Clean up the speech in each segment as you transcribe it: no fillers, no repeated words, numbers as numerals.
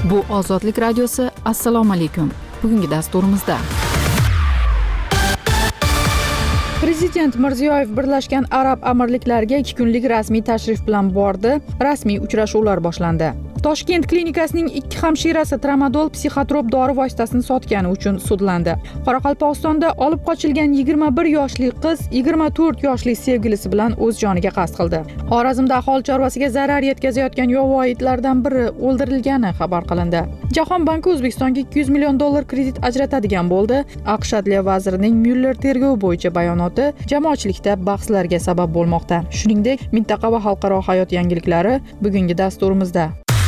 Bu Ozodlik radiosi. Assalomu alaykum. Bugungi dasturimizda Prezident Mirziyoyev Birlashgan Arab Amirliklariga 2 kunlik rasmiy tashrif bilan bordi. Rasmiy uchrashuvlar boshlandi. Toshkent klinikasining 2 hamshirasi tramadol psixotrop dori vositasini sotgani uchun sudlandi. Qoraqalpog'istonda olib qochilgan 21 yoshli qiz 24 yoshli sevgilisi bilan o'z joniga qasd qildi. Xorazmda aholi chorvasiga zarar yetkazayotgan yovvoyi itlardan biri o'ldirilgani xabar qilindi. Jahon banki O'zbekistonga $200 million kredit ajratadigan bo'ldi. AQSh Adliya vazirining Myuller tergovi bo'yicha bayonoti jamoatchilikda bahslarga sabab bo'lmoqda. Shuningdek, mintaqa va xalqaro hayot yangiliklari bugungi dasturimizda.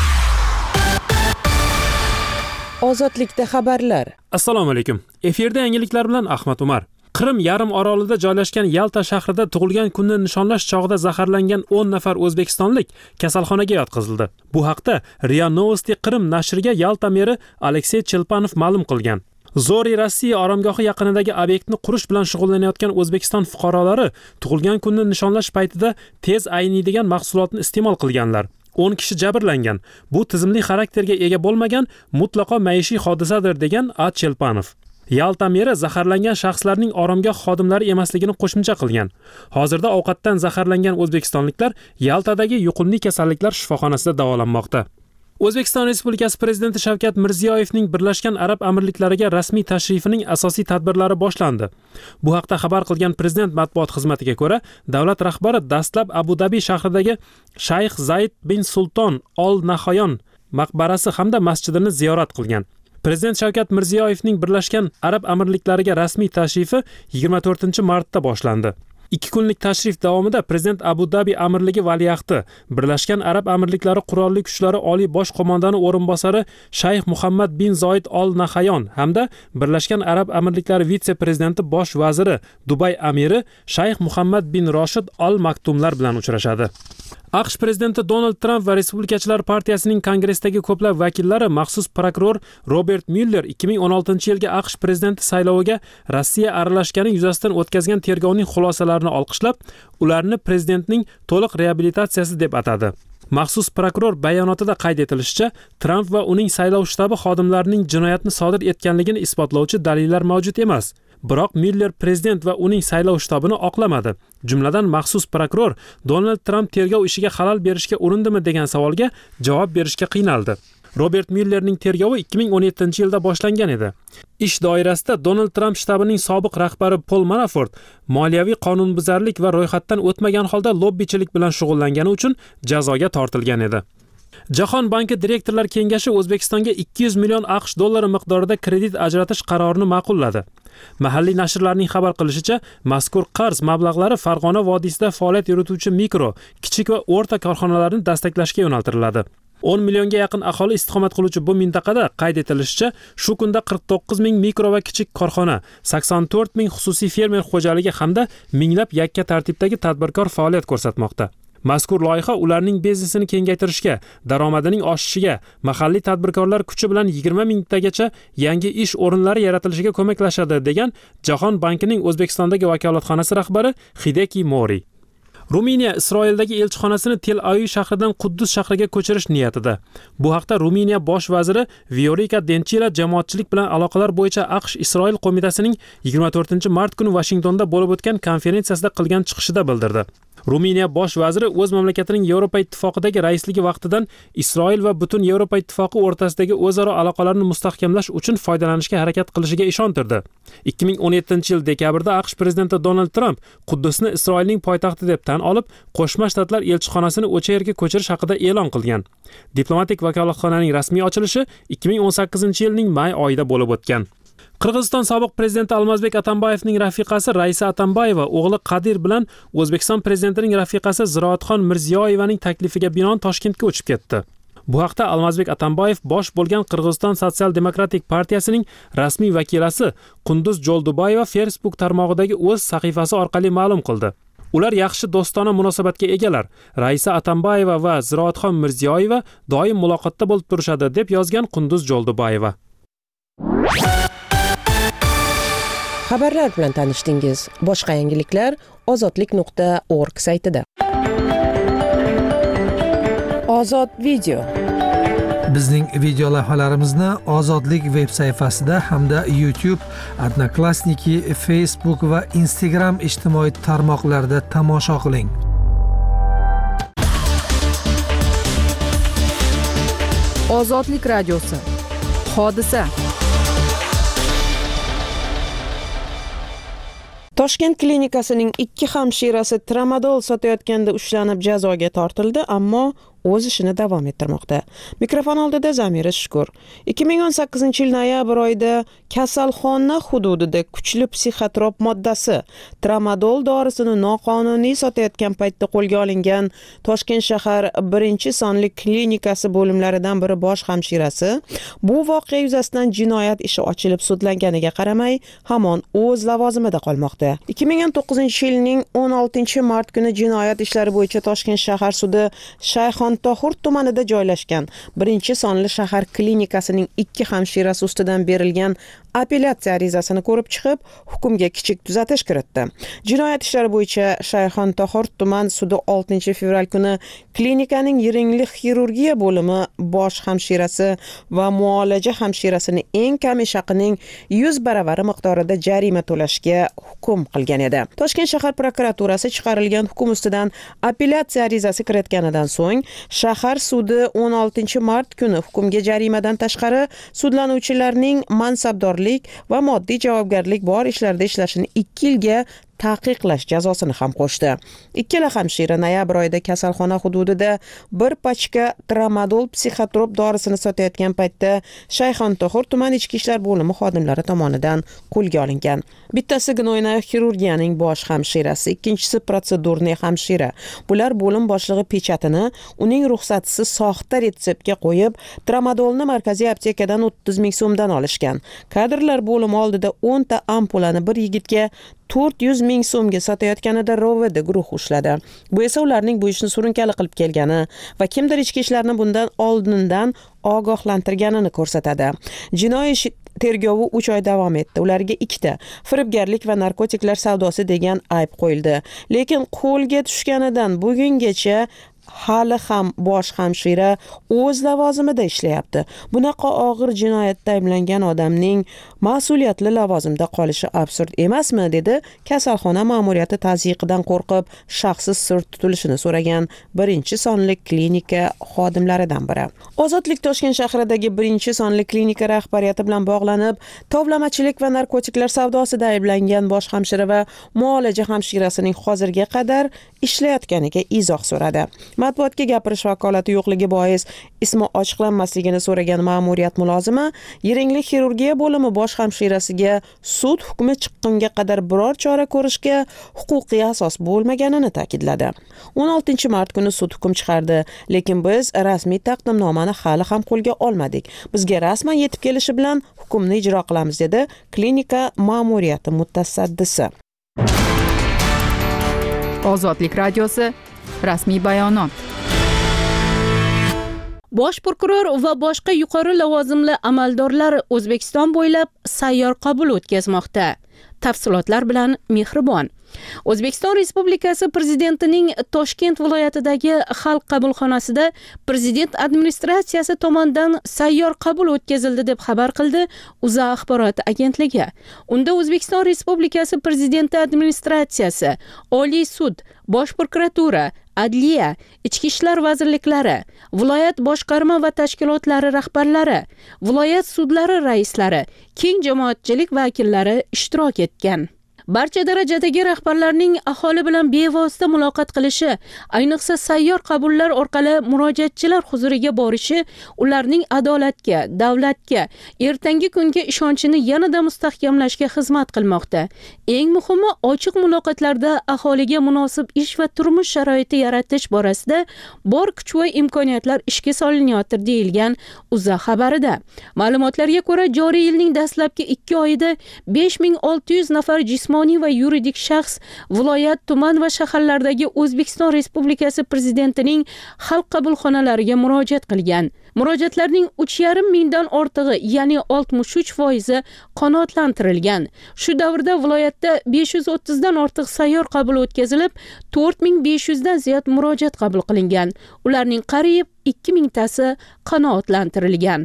Ozodlikda xabarlar. Assalomu alaykum. Efirda yangiliklar bilan Ahmad Umar. Qrim yarim orolida joylashgan Yalta shahrida tug'ilgan kunni nishonlash chog'ida zaharlangan 10 nafar o'zbekistonlik kasalxonaga yotqizildi. Bu haqda RIA Novosti Qrim nashriga Yalta meri Aleksey Chelpanov ma'lum qilgan. Zori Rossiya oromgohi yaqinidagi obyektni qurish bilan shug'ullanayotgan O'zbekiston fuqarolari tug'ilgan kunni nishonlash paytida tez ayniydigan mahsulotni iste'mol qilganlar. 10 kishi jabrlangan. Bu tizimli xarakterga ega bo'lmagan mutlaqo maishiy hodisadir degan A. Chelpanov. Yalta meri zaharlangan shaxslarning oromgoh xodimlari emasligini qo'shimcha qilgan. Hozirda ovqatdan zaharlangan o'zbekistonliklar Yaltadagi yuqumli kasalliklar shifoxonasida davolanmoqda. O'zbekiston Respublikasi Prezidenti Shavkat Mirziyoyevning Birlashgan Arab Amirliklariga rasmiy tashrifining asosiy tadbirlari boshlandi. Bu haqda xabar qilgan Prezident matbuot xizmatiga ko'ra, davlat rahbari dastlab Abu Dabi shahridagi Shayx Zayd bin Sulton Al Nahyan maqbarasi hamda masjidini ziyorat qilgan. Prezident Shavkat Mirziyoyevning Birlashgan Arab Amirliklariga rasmiy tashrifi 24-martda boshlandi. 2 kunlik tashrif davomida Prezident Abu Dabi amirligi valiahdi, Birlashgan Arab Amirliklari qurolli kuchlari oliy bosh qo'mondoni o'rinbosari Shayx Muhammad bin Zoid Al Nahyan hamda Birlashgan Arab Amirliklari vitse-prezidenti bosh vaziri Dubay amiri Shayx Muhammad bin Roshid Al Maktumlar bilan uchrashadi. AQSh prezidenti Donald Trump va Respublikachilar partiyasining kongressdagi ko'plab vakillari maxsus prokuror Robert Myuller 2016-yilgi AQSh prezidenti sayloviga Rossiya aralashgani yuzasidan o'tkazgan tergovning xulosalarini olqishlab, ularni prezidentning to'liq reabilitatsiyasi deb atadi. Maxsus prokuror bayonotida qayd etilishicha, Trump va uning saylov shtabi xodimlarining jinoyatni sodir etganligini isbotlovchi dalillar mavjud emas. Biroq Myuller prezident va uning saylov shtabini oqlamadi. Jumladan maxsus prokuror Donald Trump tergov ishiga xalal berishga urindimi degan savolga javob berishga qiynaldi. Robert Myullerning tergovi 2017-yilda boshlangan edi. Ish doirasida Donald Trump shtabining sobiq rahbari Paul Manafort moliyaviy qonunbuzarlik va ro'yxatdan o'tmagan holda lobbichilik bilan shug'ullangani uchun jazoga tortilgan edi. Jahon banki direktorlar kengashi O'zbekistonga 200 million AQSh dollari miqdorida kredit ajratish qarorini ma'qulladi. Mahalliy nashrlarning xabar qilishicha, mazkur qarz mablag'lari Farg'ona vodiysida faoliyat yurituvchi mikro, kichik va o'rta korxonalarni dastaklashga yo'naltiriladi. 10 millionga yaqin aholi istiqomat qiluvchi bu mintaqada qayd etilishicha, shu kunda 49 ming mikro va kichik korxona, 84 ming xususiy fermer xo'jaligi hamda minglab yakka tartibdagi tadbirkor faoliyat ko'rsatmoqda. Mazkur loyiha ularning biznesini kengaytirishga, daromadining oshishiga, mahalliy tadbirkorlar kuchi bilan 20 mingtagacha yangi ish o'rinlari yaratilishiga ko'maklashadi degan Jahon bankining O'zbekistondagi vakolatxonasi rahbari Hideki Mori. Ruminiya Isroildagi elchixonasini Tel Aviv shahridan Quddus shahriga ko'chirish niyatida. Bu haqda Ruminiya bosh vaziri Viorika Denchila jamoatchilik bilan aloqalar bo'yicha AQSh-Isroil qo'mitasining 24-mart kuni Washingtonda bo'lib o'tgan konferensiyasida qilgan chiqishida bildirdi. Ruminiya bosh vaziri o'z mamlakatining Yevropa ittifoqidagi raisligi vaqtidan Isroil va butun Yevropa ittifoqi o'rtasidagi o'zaro aloqalarni mustahkamlash uchun foydalanishga harakat qilishiga ishontirdi. 2017-yil dekabrda AQSh prezidenti Donald Trump Quddusni Isroilning poytaxti deb tan olib, Qo'shma Shtatlar elchixonasini o'sha yerga ko'chirish haqida e'lon qilgan. Diplomatik vakolatxonaning rasmiy ochilishi 2018-yilning may oyida bo'lib o'tgan. Qirg'iziston sobiq prezidenti Almazbek Atambayevning rafiqasi Raisa Atambayeva o'g'li Qadir bilan O'zbekiston prezidentining rafiqasi Ziroatxon Mirziyoyevaning taklifiga binoan Toshkentga uchib ketdi. Bu haqda Almazbek Atambayev bosh bo'lgan Qirg'iziston Sotsial-demokratik partiyasining rasmiy vakilasi Qunduz Joldubayeva Facebook tarmog'idagi o'z sahifasi orqali ma'lum qildi. Ular yaxshi do'stona munosabatga egalar. Raisa Atambayeva va Ziroatxon Mirziyoyeva doim muloqotda bo'lib turishadi deb yozgan Qunduz Joldubayeva. Xabarlar bilan tanishdingiz. Boshqa yangiliklar ozodlik.org saytida. Ozod video. Bizning video lavhalarimizni Ozodlik veb sayfasida hamda YouTube, Odnoklassniki, Facebook va Instagram ijtimoiy tarmoqlarida tomosha qiling. Ozodlik radiosi. Hodisa. Toshkent klinikasining 2 hamshirasi tramadol sotayotganda ushlanib jazoga tortildi, ammo o'z ishini davom ettirmoqda. Mikrofon oldida Zamira Shukur. 2018-yil noyabr oyida kasalxona hududida kuchli psixotrop moddasi tramadol dorisini noqonuniy sotayotgan paytda qo'lga olingan Toshkent shahar 1-sonli klinikasi bo'limlaridan biri bosh hamshirasi bu voqea yuzasidan jinoyat ishi ochilib sudlanganiga qaramay hamon o'z lavozimida qolmoqda. 2019-yilning 16-mart kuni jinoyat ishlari bo'yicha Toshkent shahar sudi Shayxontohur tumanida joylashgan 1-sonli shahar klinikasining 2 hamshirasi ustidan berilgan apellyatsiya arizasini ko'rib chiqib, hukmga kichik tuzatish kiritdi. Jinoyat ishlari bo'yicha Shayxontohur tuman sudi 6-fevral kuni klinikaning yiringli xirurgiya bo'limi bosh hamshirasi va muolaja hamshirasini eng kam ish haqining 100 baravari miqdorida jarima to'lashga hukm qilgan edi. Toshkent shahar prokuraturasi chiqarilgan hukm ustidan apellyatsiya arizasi kiritganidan so'ng shahar sudi 16-mart kuni hukmga jarimadan tashqari sudlanuvchilarning mansabdorlik va moddiy javobgarlik bor ishlarda ishlashini 2 yilga taqiqlash jazosini ham qo'shdi. Ikkala hamshira noyabr oyida kasalxona hududida bir pachka tramadol psixotrop dorisini sotayotgan paytda Shayxontohur tuman ichki ishlar bo'limi xodimlari tomonidan qo'lga olingan. Bittasi gnoyna xirurgiyaning bosh hamshirasi, ikkinchisi protsedurniy hamshira. Bular bo'lim boshlig'i pechatini uning ruxsatisiz soxta retseptga qo'yib, tramadolni markaziy aptekadan 30 ming so'mdan olishgan. Kadrlar bo'limi oldida 10 ta ampulani bir yigitga 400 ming so'mga sotayotganida ROVD guruh ushladi. Bu esa ularning bu ishni surunkali qilib kelgani va kimdir ichki ishlarni bundan oldindan ogohlantirganini ko'rsatadi. Jinoiy ish tergovi 3 oy davom etdi. Ularga 2 ta firibgarlik va narkotiklar savdosi degan ayb qo'yildi. Lekin qo'lga tushganidan bugungacha hali ham bosh hamshira o'z lavozimida ishlayapti. Bunaqa og'ir jinoyatda ayblangan odamning mas'uliyatli lavozimda qolishi absurd emasmi, dedi kasalxona ma'muriyati tazyiqidan qo'rqib shaxsiz sir tutilishini so'ragan 1-sonli klinika xodimlaridan biri. Ozodlik Toshkent shahridagi 1-sonli klinika rahbariyati bilan bog'lanib, tovlamachilik va narkotiklar savdosida ayblangan bosh hamshira va muolaja hamshirasining hozirga qadar ishlayotganiga izoh so'radi. Matbuotga gapirish vakolati yo'qligi bois ismi ochiqlanmasligini so'ragan ma'muriyat mulozimi yiringli xirurgiya bo'limi bosh hamshirasiga sud hukmi chiqqunga qadar biror chora ko'rishga huquqiy asos bo'lmaganini ta'kidladi. 16-mart kuni sud hukm chiqardi, lekin biz rasmiy taqdimnomani hali ham qo'lga olmadik. Bizga rasman yetib kelishi bilan hukmni ijro qilamiz, dedi klinika ma'muriyati mutasaddisi. Ozodlik radiosi. Rasmiy bayonot. Bosh prokuror va boshqa yuqori lavozimli amaldorlar O'zbekiston bo'ylab sayyor qabul o'tkazmoqda. Tafsilotlar bilan Mehribon. O'zbekiston Respublikasi Prezidentining Toshkent viloyatidagi xalq qabulxonasida Prezident administratsiyasi tomonidan sayyor qabul o'tkazildi deb xabar qildi O'zA axborot agentligi. Unda O'zbekiston Respublikasi Prezidenti administratsiyasi, Oliy sud, Bosh prokuratura, Adliya, Ichki ishlar vazirliklari, viloyat boshqarma va tashkilotlari rahbarlari, viloyat sudlari raislari, keng jamoatchilik vakillari ishtirok etgan. Barcha darajadagi rahbarlarning aholi bilan bevosita muloqot qilishi, ayniqsa sayyor qabullar orqali murojaatchilar huzuriga borishi ularning adolatga, davlatga, ertangi kunga ishonchini yanada mustahkamlashga xizmat qilmoqda. Eng muhimi, ochiq muloqotlarda aholiga munosib ish va turmush sharoiti yaratish borasida bor kuch va imkoniyatlar ishga solinyapti, deyilgan O'zA xabarida. Ma'lumotlarga ko'ra, joriy yilning dastlabki 2 oyida 5600 nafar jismoniy jismoniy va yuridik shaxs viloyat, tuman va shaharlardagi O'zbekiston Respublikasi Prezidentining xalq qabulxonalariga murojaat qilgan. Murojaatlarning 3,5 mingdan ortig'i, ya'ni 63% qanoatlantirilgan. Shu davrda viloyatda 530 dan ortiq sayyor qabul o'tkazilib, 4500 dan ziyod murojaat qabul qilingan. Ularning qariyb 2000 tasi qanoatlantirilgan.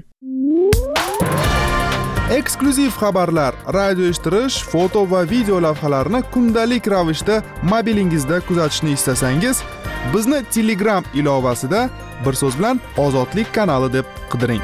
Eksklyuziv xabarlar, radio eshittirish, foto va video lavhalarni kundalik ravishda mobilingizda kuzatishni istasangiz, bizni Telegram ilovasida bir so'z bilan Ozodlik kanali deb qidiring.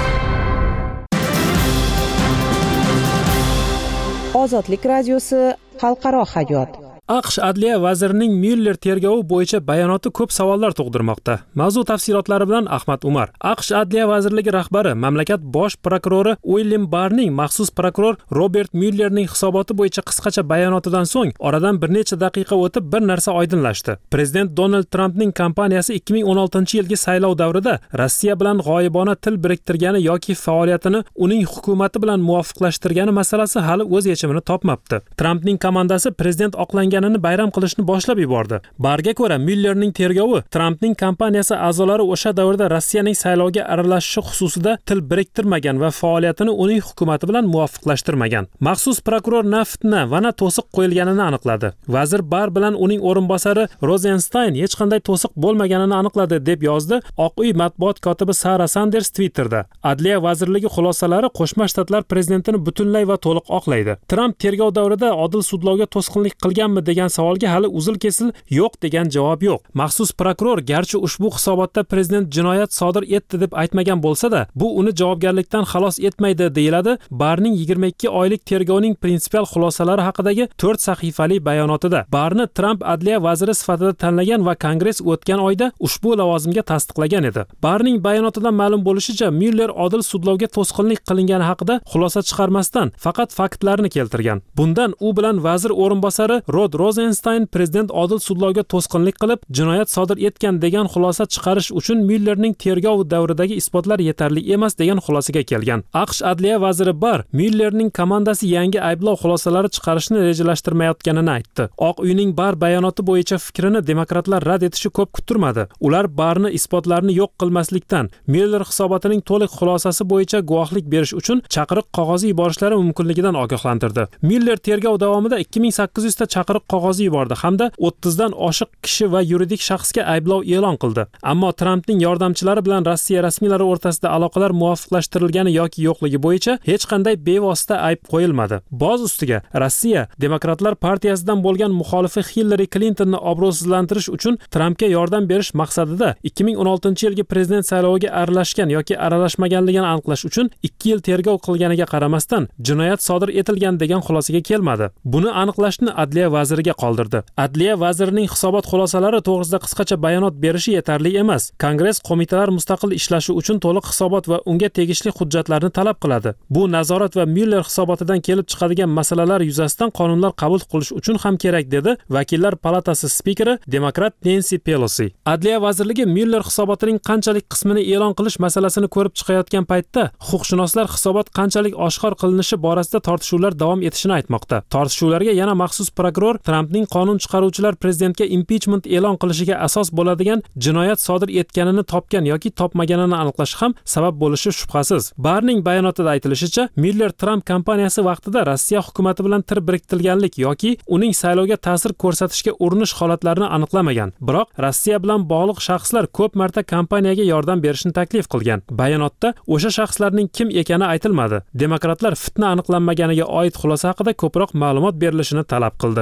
Ozodlik radiosi xalqaro hayot. AQSh Adliya vazirining Myuller tergovi bo'yicha bayonoti ko'p savollar tug'dirmoqda. Mavzu tafsilotlari bilan Ahmad Umar. AQSh Adliya vazirligi rahbari, mamlakat bosh prokurori William Barrning maxsus prokuror Robert Myullerning hisoboti bo'yicha qisqacha bayonotidan so'ng oradan bir necha daqiqa o'tib bir narsa oydinlashdi. Prezident Donald Trampning kampaniyasi 2016-yilgi saylov davrida Rossiya bilan g'oyibona til biriktirgani yoki faoliyatini uning hukumati bilan muvofiqlashtirgani masalasi hali o'z yechimini topmabdi. Trampning komandasi prezident oqlangan bayram qilishni boshlab yubordi. Barga ko'ra, Myullerning tergovi Trampning kampaniyasi a'zolari o'sha davrda Rossiyaning saylovga aralashishi xususida til biriktirmagan va faoliyatini uning hukumati bilan muvofiqlashtirmagan. Maxsus prokuror na fitna va na to'siq qo'yilganini aniqladi. Vazir Barr bilan uning o'rinbosari Rosenstein hech qanday to'siq bo'lmaganini aniqladi deb yozdi Oq uy matbuot kotibi Sara Sanders Twitterda. Adliya vazirligi xulosalari Qo'shma Shtatlar prezidentini butunlay va to'liq oqlaydi. Tramp tergov davrida odil sudlovga to'sqinlik qilganmi degan savolga hali uzil-kesil yo'q degan javob yo'q. Maxsus prokuror garchi ushbu hisobotda prezident jinoyat sodir etdi deb aytmagan bo'lsa-da, bu uni javobgarlikdan xalos etmaydi deyiladi Barrning 22 oylik tergovning prinsipial xulosalari haqidagi 4 sahifali bayonotida. Barrni Trump adliya vaziri sifatida tanlagan va Kongress o'tgan oyda ushbu lavozimga tasdiqlagan edi. Barrning bayonotidan ma'lum bo'lishicha, Myuller odil sudlovga to'sqinlik qilingani haqida xulosa chiqarmasdan faqat faktlarni keltirgan. Bundan u bilan vazir o'rinbosari Rod Rosenstein prezident odil sudlovga to'sqinlik qilib, jinoyat sodir etgan degan xulosa chiqarish uchun Myullerning tergov davridagi isbotlar yetarli emas degan xulosaga kelgan. AQSh adliya vaziri Barr Myullerning komandasi yangi ayblov xulosalari chiqarishni rejalashtirmayotganini aytdi. Oq uyning Barr bayonoti bo'yicha fikrini demokratlar rad etishi ko'p kuttirmadi. Ular Barrni isbotlarni yo'q qilmaslikdan, Myuller hisobotining to'liq xulosasi bo'yicha guvohlik berish uchun chaqiriq qog'ozi yuborishlari mumkinligidan ogohlantirdi. Myuller tergov davomida 2800 ta chaqiriq qog'ozi yubordi hamda 30 dan oshiq kishi va yuridik shaxsga ayblov e'lon qildi. Ammo Trampning yordamchilari bilan Rossiya rasmiylari o'rtasida aloqalar muvofiqlashtirilgani yoki yo'qligi bo'yicha hech qanday bevosita ayb qo'yilmadi. Boz ustiga Rossiya Demokratlar partiyasidan bo'lgan muxolifi Hillary Clintonni obro'sizlantirish uchun Trampga yordam berish maqsadida 2016-yilgi prezident sayloviga aralashgan yoki aralashmaganligini aniqlash uchun 2 yil tergov qilganiga qaramasdan jinoyat sodir etilgan degan xulosaga kelmadi. Buni aniqlashni adliya vaziriga qoldirdi. Adliya vazirining hisobot xulosalari to'g'risida qisqacha bayonot berishi yetarli emas. Kongress qo'mitalar mustaqil ishlashi uchun to'liq hisobot va unga tegishli hujjatlarni talab qiladi. Bu nazorat va Myuller hisobotidan kelib chiqadigan masalalar yuzasidan qonunlar qabul qilish uchun ham kerak dedi Vakillar palatasi spikeri demokrat Nancy Pelosi. Adliya vazirligi Myuller hisobotining qanchalik qismini e'lon qilish masalasini ko'rib chiqayotgan paytda huquqshunoslar hisobot qanchalik oshkor qilinishi borasida tortishuvlar davom etishini aytmoqda. Tortishuvlarga yana maxsus prokuror Trampning qonun chiqaruvchilar prezidentga impeachment e'lon qilishiga asos bo'ladigan jinoyat sodir etganini topgan yoki topmaganini aniqlash ham sabab bo'lishi shubhasiz. Barrning bayonotida aytilishicha, Myuller Trump kampaniyasi vaqtida Rossiya hukumati bilan tir biriktirganlik yoki uning saylovga ta'sir ko'rsatishga urinish holatlarini aniqlamagan. Biroq Rossiya bilan bog'liq shaxslar ko'p marta kampaniyaga yordam berishni taklif qilgan. Bayonotda o'sha shaxslarning kim ekani aytilmadi. Demokratlar fitna aniqlanmaganiga oid xulosa haqida ko'proq ma'lumot berilishini talab qildi.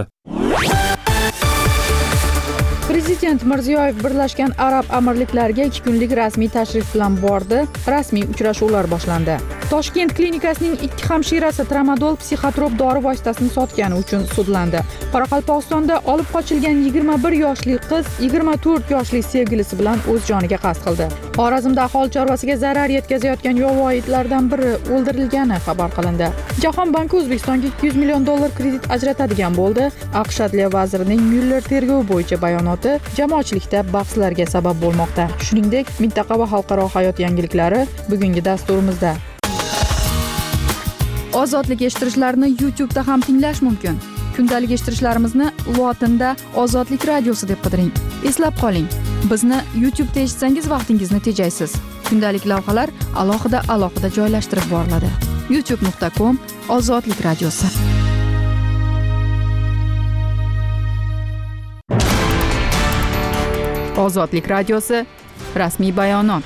Prezident Mirziyoyev Birlashgan Arab Amirliklariga 2 kunlik rasmiy tashrif bilan bordi. Rasmiy uchrashuvlar boshlandi. Toshkent klinikasining 2 hamshirasi tramadol psixotrop dori vositasini sotgani uchun sudlandi. Qoraqalpog'istonda olib qochilgan 21 yoshli qiz 24 yoshli sevgilisi bilan o'z joniga qasd qildi. Xorazmda aholi chorvasiga zarar yetkazayotgan yovvoyi itlardan biri o'ldirilgani xabar qilindi. Jahon banki O'zbekistonga $200 million kredit ajratadigan bo'ldi. AQSh adliya vazirining Myuller tergovi bo'yicha bayonoti jamoatchilikda bahslarga sabab bo'lmoqda. Shuningdek, mintaqa va xalqaro hayot yangiliklari bugungi dasturimizda. Ozodlik eshittirishlarni YouTube'da ham tinglash mumkin. Kundalik eshittirishlarimizni lotinda Ozodlik radiosi deb qidiring. Eslab qoling, bizni YouTube'da eshitsangiz vaqtingizni tejaysiz. Kundalik lavhalar alohida joylashtirib boriladi. youtube.com/ozodlik radiosi. Ozodlik radiosi rasmiy bayonot.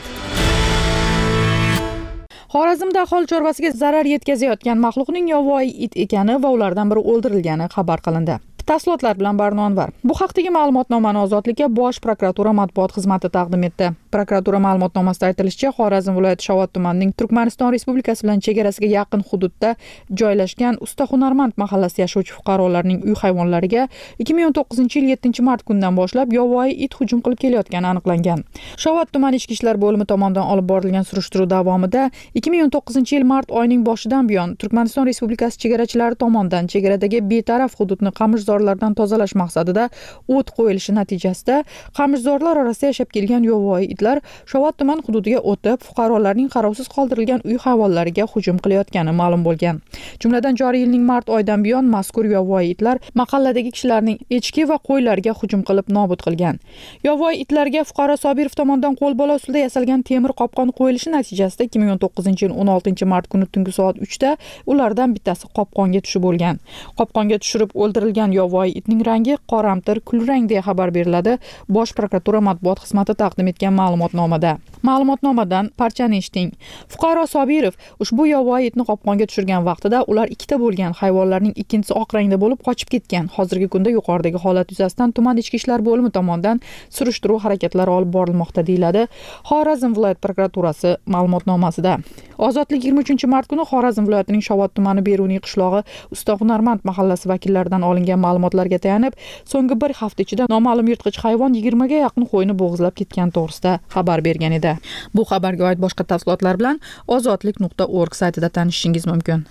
Xorazmda aholi chorvasiga zarar yetkazayotgan maxluqning yovvoyi it ekani va ulardan biri o'ldirilgani xabar qilindi. Tafsilotlar bilan Barno Anvar. Bu haqdagi ma'lumotnomani Ozodlikka Bosh prokuratura matbuot xizmati taqdim etdi. Prokuratura ma'lumotnomasida aytilishicha, Xorazm viloyati Shovot tumanining Turkmaniston Respublikasi bilan chegarasiga yaqin hududda joylashgan Usta Hunarmand mahallasida yashovchi fuqarolarning uy hayvonlariga 2019-yil 7-mart kunidan boshlab yovvoyi it hujum qilib kelayotgani aniqlangan. Shovot tumani ichki ishlar bo'limi tomonidan olib borilgan surishtiruv davomida 2019-yil mart oyining boshidan buyon Turkmaniston Respublikasi chegarachilari tomonidan chegaradagi betaraf hududni qamishzorlardan tozalash maqsadida o't qo'yilishi natijasida qamishzorlar orasida yashab kelgan yovvoyi itlar Shovot tuman hududiga o'tib, fuqarolarning qarovsiz qoldirilgan uy hayvonlariga hujum qilayotgani ma'lum bo'lgan. Jumladan joriy yilning mart oyidan buyon mazkur yovvoyi itlar mahalladagi kishilarning echki va qo'ylariga hujum qilib nobud qilgan. Yovvoyi itlarga fuqaro Sobirov tomonidan qo'lbola usulda yasalgan temir qopqon qo'yilishi natijasida 2019-yil 16-mart kuni tungi soat 3da ulardan bittasi qopqonga tushib bo'lgan. Qopqonga tushirib o'ldirilgan yovvoyi itning rangi qoramtir kulrang deya xabar beriladi Bosh prokuratura matbuot xizmati taqdim etgan ma'lumotnomada. Ma'lumotnomadan parchani eshiting. Fuqaro Sobirov ushbu yovvoyi itni qopqonga tushirgan vaqtida ular ikkita bo'lgan, hayvonlarning ikkinchisi oq rangda bo'lib qochib ketgan. Hozirgi kunda yuqoridagi holat yuzasidan tuman ichki ishlar bo'limi tomonidan surishtiruv harakatlari olib borilmoqda, deyiladi Xorazm viloyat prokuraturasi ma'lumotnomasida. Ozodlik 23-mart kuni Xorazm viloyatining Shovot tumani Beruniy qishlog'i Usta Hunarmand mahallasi vakillaridan olingan ma'lumotlarga tayanib, so'nggi bir hafta ichida noma'lum yirtqich hayvon 20 ga yaqin qo'yni bo'g'izlab ketgani to'g'risida xabar bergan edi. Bu xabarga oid boshqa tafsilotlar bilan ozodlik.org saytida tanishishingiz mumkin.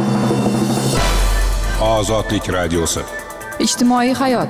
Ozodlik radiosi. Ijtimoiy hayot.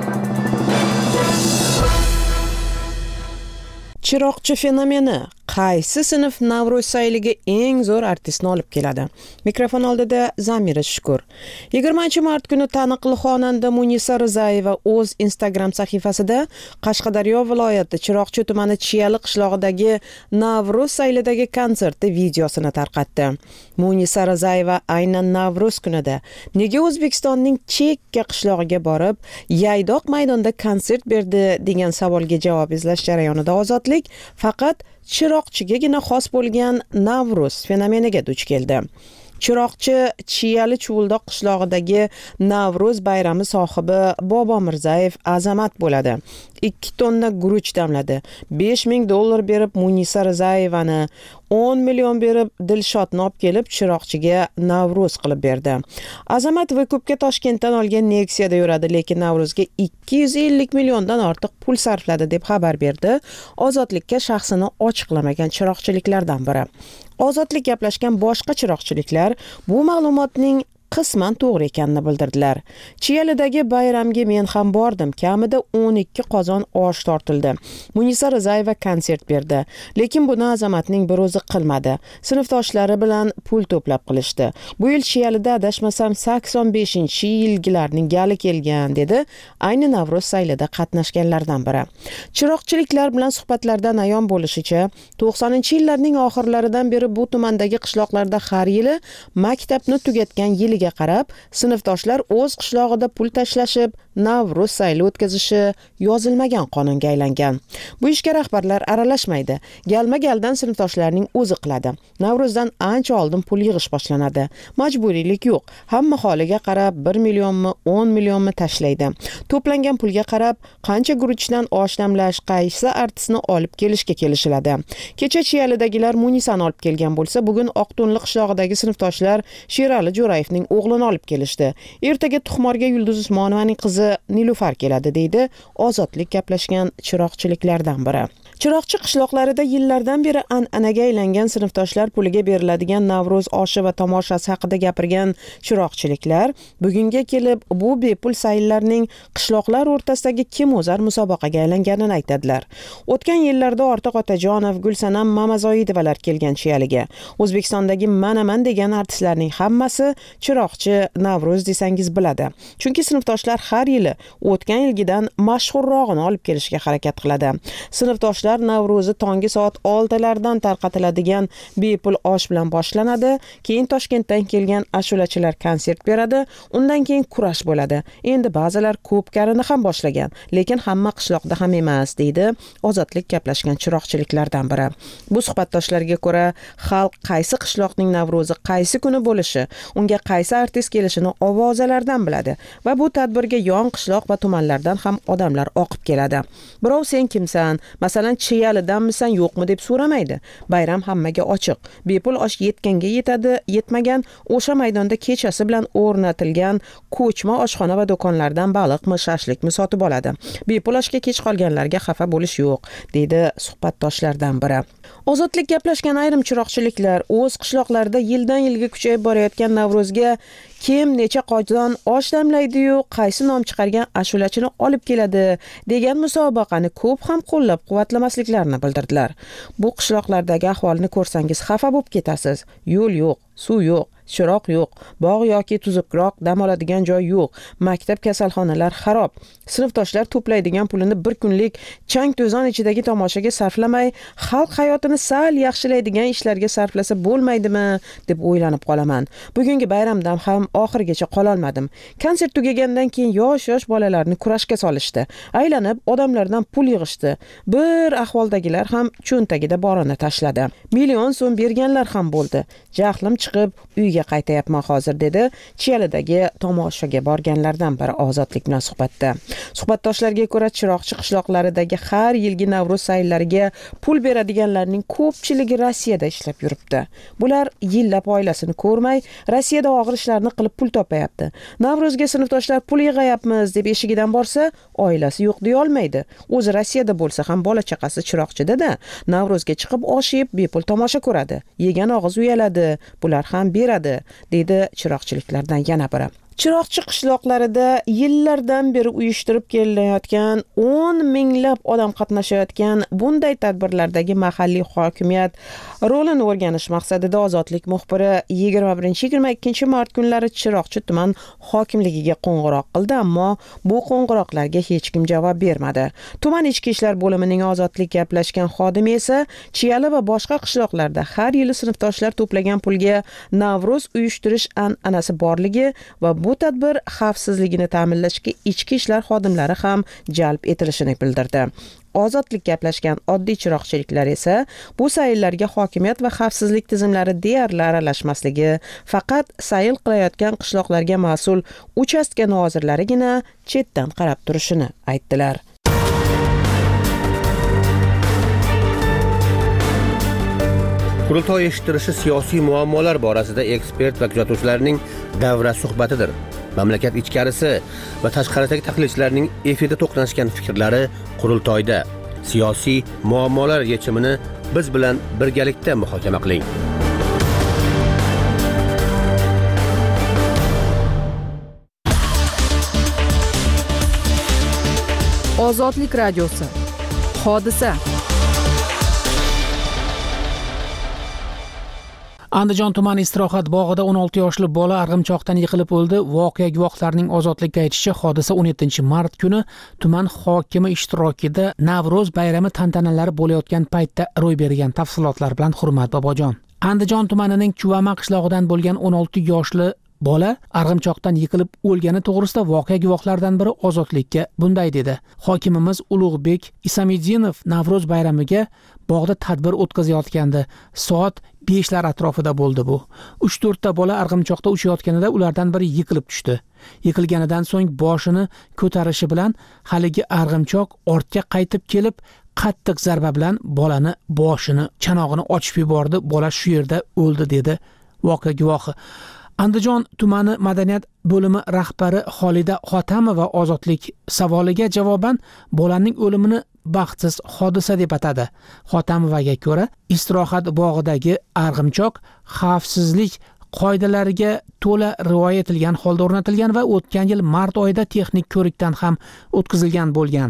Chiroqchi fenomeni qaysi sinf Navro'z sayliga eng zo'r artistni olib keladi? Mikrofon oldida Zamira Shukur. 20-mart kuni taniqli xonanda Munisa Rizayeva o'z Instagram sahifasida Qashqadaryo viloyati Chiroqchi tumani Chiyali qishlog'idagi Navro'z saylidagi konserti videosini tarqatdi. Munisa Rizayeva aynan Navro'z kunida nega O'zbekistonning chekka qishlog'iga borib, Yaydoq maydonda konsert berdi degan savolga javob izlash jarayonida Ozodlik faqat Chiroqchigagina xos bo'lgan Navro'z fenomeniga duch keldi. Chiroqchi Chiyali Chuvuldoq qishlog'idagi Navro'z bayrami sohibi Bobo Mirzayev azamat bo'ladi. 2 tonna guruch damladi. $5000 berib Munisa Rizayevani, 10 million berib Dilshodni olib kelib Chiroqchiga Navro'z qilib berdi. Azamat Vekubga Toshkentdan olgan Nexia'da yuradi, lekin Navro'zga 250 milliondan ortiq pul sarfladi deb xabar berdi Ozodlikka shaxsini ochiqlamagan chiroqchiliklardan biri. Ozodlik gaplashgan boshqa chiroqchiliklar bu ma'lumotning qisman to'g'ri ekanini bildirdilar. Chiyalidagi bayramga men ham bordim. Kamida 12 qozon osh tortildi. Munisa Rizayeva konsert berdi. Lekin buni Azamatning bir o'zi qilmadi. Sinfdoshlari bilan pul to'plab qilishdi. Bu yil Chiyalida adashmasam 85-yilgilarning gali kelgan, dedi ayni Navro'z saylida qatnashganlardan biri. Chiroqchiliklar bilan suhbatlardan ayon bo'lishicha, 90-yillarning oxirlaridan beri bu tumandagi qishloqlarda har yili maktabni tugatgan yiliga qarab sinfdoshlar o'z qishlog'ida pul tashlashib Navro'z sayli o'tkazishi yozilmagan qonunga aylangan. Bu ishga rahbarlar aralashmaydi. Galma-galdan sinfdoshlarning o'zi qiladi. Navro'zdan ancha oldin pul yig'ish boshlanadi. Majburiylik yo'q. Hamma holiga qarab 1 millionmi, 10 millionmi tashlaydi. To'plangan pulga qarab qancha guruchdan osh damlash, qaysi artistni olib kelishga kelishiladi. Kecha Chiyalidagilar Munisani olib kelgan bo'lsa, bugun Oqto'nli qishlog'idagi sinfdoshlar Sherali Jo'rayevning o'g'lini olib kelishdi. Ertaga Tuxmorga Yulduz Usmonovaning qizi Nilufar keladi, deydi Ozodlik gaplashgan chiroqchiliklardan biri. Chiroqchi qishloqlarida yillardan beri an'anaga aylangan sinfdoshlar puliga beriladigan Navro'z oshi va tomoshasi haqida gapirgan chiroqchiliklar bugunga kelib bu bepul sayllarning qishloqlar o'rtasidagi kim o'zar musobaqaga aylanganini aytadilar. O'tgan yillarda Ortiq Otajonov, Gulsanam Mamazoidovalar kelgan Chiyaliga. O'zbekistondagi Manaman degan artistlarning hammasi chiroqchi Navro'z desangiz biladi. Chunki sinfdoshlar har yili o'tgan yilgidan mashhurrog'ini olib kelishga harakat qiladi. Sinfdoshlar Navro'zi tongi soat 6lardan tarqatiladigan bepul osh bilan boshlanadi. Keyin Toshkentdan kelgan ashulachilar konsert beradi. Undan keyin kurash bo'ladi. Endi ba'zilar ko'p karini ham boshlagan, lekin hamma qishloqda ham emas, deydi Ozodlik gaplashgan chiroqchiliklardan biri. Bu suhbatdoshlarga ko'ra, xalq qaysi qishloqning Navro'zi qaysi kuni bo'lishi, unga qaysi artist kelishini ovozalardan biladi va bu tadbirga yon qishloq va tumanlardan ham odamlar oqib keladi. Birov sen kimsan, masalan Chiyalidanmisan yo'qmi deb so'ramaydi. Bayram hammaga ochiq. Bepul osh yetganga yetadi, yetmagan o'sha maydonda kechasi bilan o'rnatilgan ko'chma oshxona va do'konlardan baliqmi, shashlikmi sotib oladi. Bepul oshga kech qolganlarga xafa bo'lish yo'q, deydi suhbatdoshlardan biri. Ozodlik gaplashgan ayrim chiroqchiliklar o'z qishloqlarida yildan yilga kuchayib borayotgan Navro'zga kim necha qozon osh damlaydi-yu, qaysi nom chiqargan ashulachini olib keladi degan musobaqani ko'p ham qo'llab-quvvatlamasliklarini bildirdilar. Bu qishloqlardagi ahvolni ko'rsangiz xafa bo'lib ketasiz. Yo'l yo'q, suv yo'q, chiroq yo'q, bog' yoki tuzukroq dam oladigan joy yo'q, maktab, kasalxonalar xarob. Sinfdoshlar to'playdigan pulini bir kunlik chang-to'zon ichidagi tomoshaga sarflamay, xalq hayotini sal yaxshilaydigan ishlarga sarflasa bo'lmaydimi deb o'ylanib qolaman. Bugungi bayramdan ham oxirigacha qol olmadim. Konsert tugagandan keyin yosh bolalarni kurashga solishdi. Aylanib odamlardan pul yig'ishdi. Bir ahvoldagilar ham cho'ntagida borini tashladi. Million so'm berganlar ham bo'ldi. Jahlim chiqib uyga qaytayapman hozir, dedi Chiyalidagi tomoshaga borganlardan biri Ozodlik bilan suhbatda. Suhbatdoshlarga ko'ra, chiroqchi qishloqlaridagi har yilgi Navro'z sayllariga pul beradiganlarning ko'pchiligi Rossiyada ishlab yuribdi. Bular yillab oilasini ko'rmay, Rossiyada og'ir ishlarni qilib pul topayapti. Navro'zga sinfdoshlar pul yig'ayapmiz deb eshigidan borsa, oilasi yo'q deya olmaydi. O'zi Rossiyada bo'lsa ham bola chaqasi chiroqchida-da, Navro'zga chiqib osh yeb bepul tomosha ko'radi. Yegan og'iz uyaladi, bular ham beradi, deydi chiroqchiliklardan yana biri. Chiroqchi qishloqlarida yillardan beri uyushtirib kelinayotgan 10 minglab odam qatnashayotgan bunday tadbirlardagi mahalliy hokimiyat rolini o'rganish maqsadida Ozodlik muxbiri 21-22 mart kunlari Chiroqchi tuman hokimligiga qo'ng'iroq qildi, ammo bu qo'ng'iroqlarga hech kim javob bermadi. Tuman ichki ishlar bo'limining Ozodlik gaplashgan xodimi esa Chiyali va boshqa qishloqlarda har yili sinfdoshlar to'plagan pulga Navro'z uyushtirish an'anasi borligi va bu tadbir xavfsizligini ta'minlashga ichki ishlar xodimlari ham jalb etilishini bildirdi. Ozodlik gaplashgan oddiy chiroqchiliklar esa bu sayllarga hokimiyat va xavfsizlik tizimlari deyarli aralashmasligi, faqat sayl qilayotgan qishloqlarga mas'ul uchastka nozirlarigina chetdan qarab turishini aytdilar. Qurultoy eshittirishi siyosiy muammolar borasida ekspert va kuzatuvchilarning davra suhbatidir. Mamlakat ichkarisi va tashqaridagi tahlilchilarning efirda to'qnashgan fikrlari qurultoyda. Siyosiy muammolar yechimini biz bilan birgalikda muhokama qiling. Ozodlik radiosi. Hodisa. Andijon tuman istirohat bog'ida 16 yoshli bola arg'imchoqdan yiqilib o'ldi. Voqea guvohlarining Ozodlikka aytishicha, hodisa 17-mart kuni tuman hokimi ishtirokida Navro'z bayrami tantanalari bo'layotgan paytda ro'y bergan. Tafsilotlar bilan Hurmat Bobojon. Andijon tumanining Chuvama qishlog'idan bo'lgan 16 yoshli bola arg'imchoqdan yiqilib o'lgani to'g'risida voqea guvohlaridan biri Ozodlikka bunday dedi. Hokimimiz Ulug'bek Isamidinov Navro'z bayramiga bog'da tadbir o'tkazayotgandi. Soat 5lar atrofida bo'ldi bu. 3-4 ta bola arg'imchoqda uchayotganida ulardan biri yiqilib tushdi. Yiqilganidan so'ng boshini ko'tarishi bilan haligi arg'imchoq ortga qaytib kelib, qattiq zarba bilan bolani boshini, chanog'ini ochib yubordi. Bola shu yerda o'ldi, dedi voqea guvohi. Andijon tumani madaniyat bo'limi rahbari Xolida Xotamova Ozodlik savoliga javoban bolaning o'limini baxtsiz hodisa deb atadi. Xotamovaga ko'ra, istirohat bog'idagi arg'imchoq xavfsizlik qoidalariga to'la rioya etilgan holda o'rnatilgan va o'tgan yil mart oyida texnik ko'rikdan ham o'tkazilgan bo'lgan.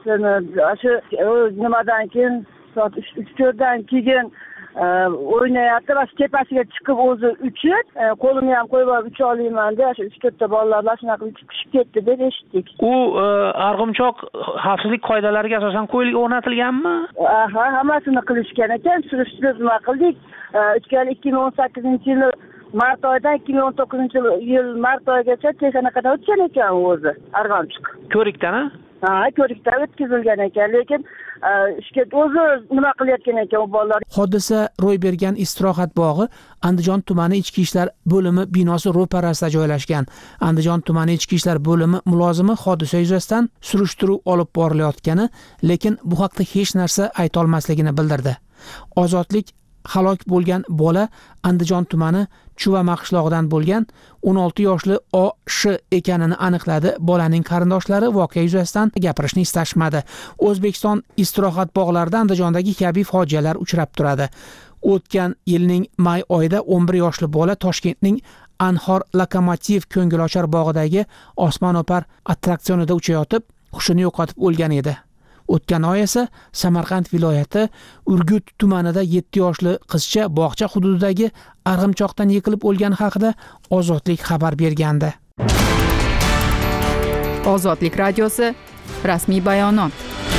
Nimadan keyin soat 3-4dan keyin o'ynayapti va tepasiga chiqib o'zi uchib, qo'limni ham qo'yib olib ucha olmayman deb, 3-4 ta bolalar shunaqa uchib ketdi deb eshitdik. U arg'imchoq xavfsizlik qoidalariga asosan qo'yilib o'rnatilganmi? Hammasini qilishgan ekan, surishtirib nima qildik. 2018-yil mart oyidan 2019-yil mart oyigacha texnikadan o'tgan ekan o'zi arg'imchoq. Ko'rikdan? Ko'rikdan o'tkazilgan ekan, lekin ishga o'zi nima qilayotgan ekan u bolalar. Hodisa ro'y bergan istirohat bog'i Andijon tumani ichki ishlar bo'limi binosi ro'parasida joylashgan. Andijon tumani ichki ishlar bo'limi mulozimi hodisa yuzasidan surishtiruv olib borilayotgani, lekin bu haqda hech narsa ayta olmasligini bildirdi. Ozodlik halok bo'lgan bola Andijon tumani Chuvama qishlog'idan bo'lgan 16 yoshli O.Sh ekanini aniqladi. Bolaning qarindoshlari voqea yuzasidan gapirishni istashmadi. O'zbekiston istirohat bog'larida Andijondagi kabi fojialar uchrab turadi. O'tgan yilning may oyida 11 yoshli bola Toshkentning Anhor lokomotiv ko'ngilochar bog'idagi osmono'par attraksionida uchayotib, hushini yo'qotib o'lgan edi. O'tgan oy esa Samarqand viloyati Urgut tumanida 7 yoshli qizcha bog'cha hududidagi arg'imchoqdan yiqilib o'lgani haqida Ozodlik xabar bergandi. Ozodlik radiosi rasmiy bayonot.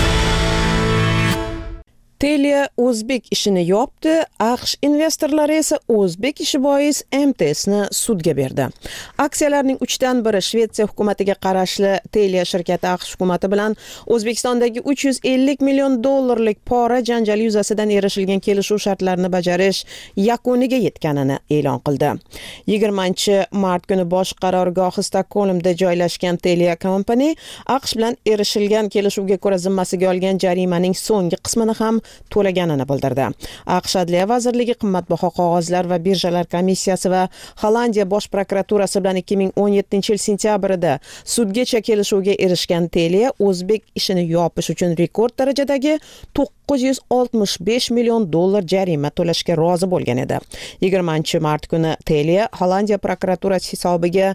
Telia O'zbek ishini yopdi, AQSh investorlari esa O'zbek ishi bois MTSni sudga berdi. Aksiyalarning 3dan biri Shvetsiya hukumatiga qarashli Telia shirkati AQSh hukumati bilan O'zbekistondagi 350 million dollarlik pora janjali yuzasidan erishilgan kelishuv shartlarini bajarish yakuniga yetganini e'lon qildi. 20-mart kuni bosh qarorgohi Stokgolmda joylashgan Telia Company AQSh bilan erishilgan kelishuvga ko'ra zimmasiga olgan jarimaning so'nggi qismini ham to'laganini bildirdi. AQSh Adliya vazirligi qimmatbaho qog'ozlar va birjalar komissiyasi va Hollandiya bosh prokuraturasi bilan 2017-yil sentyabrida sudgacha kelishuvga erishgan Telia O'zbek ishini yopish uchun rekord darajadagi 965 million dollar jarima to'lashga rozi bo'lgan edi. 20-mart kuni Telia Hollandiya prokuraturasi hisobiga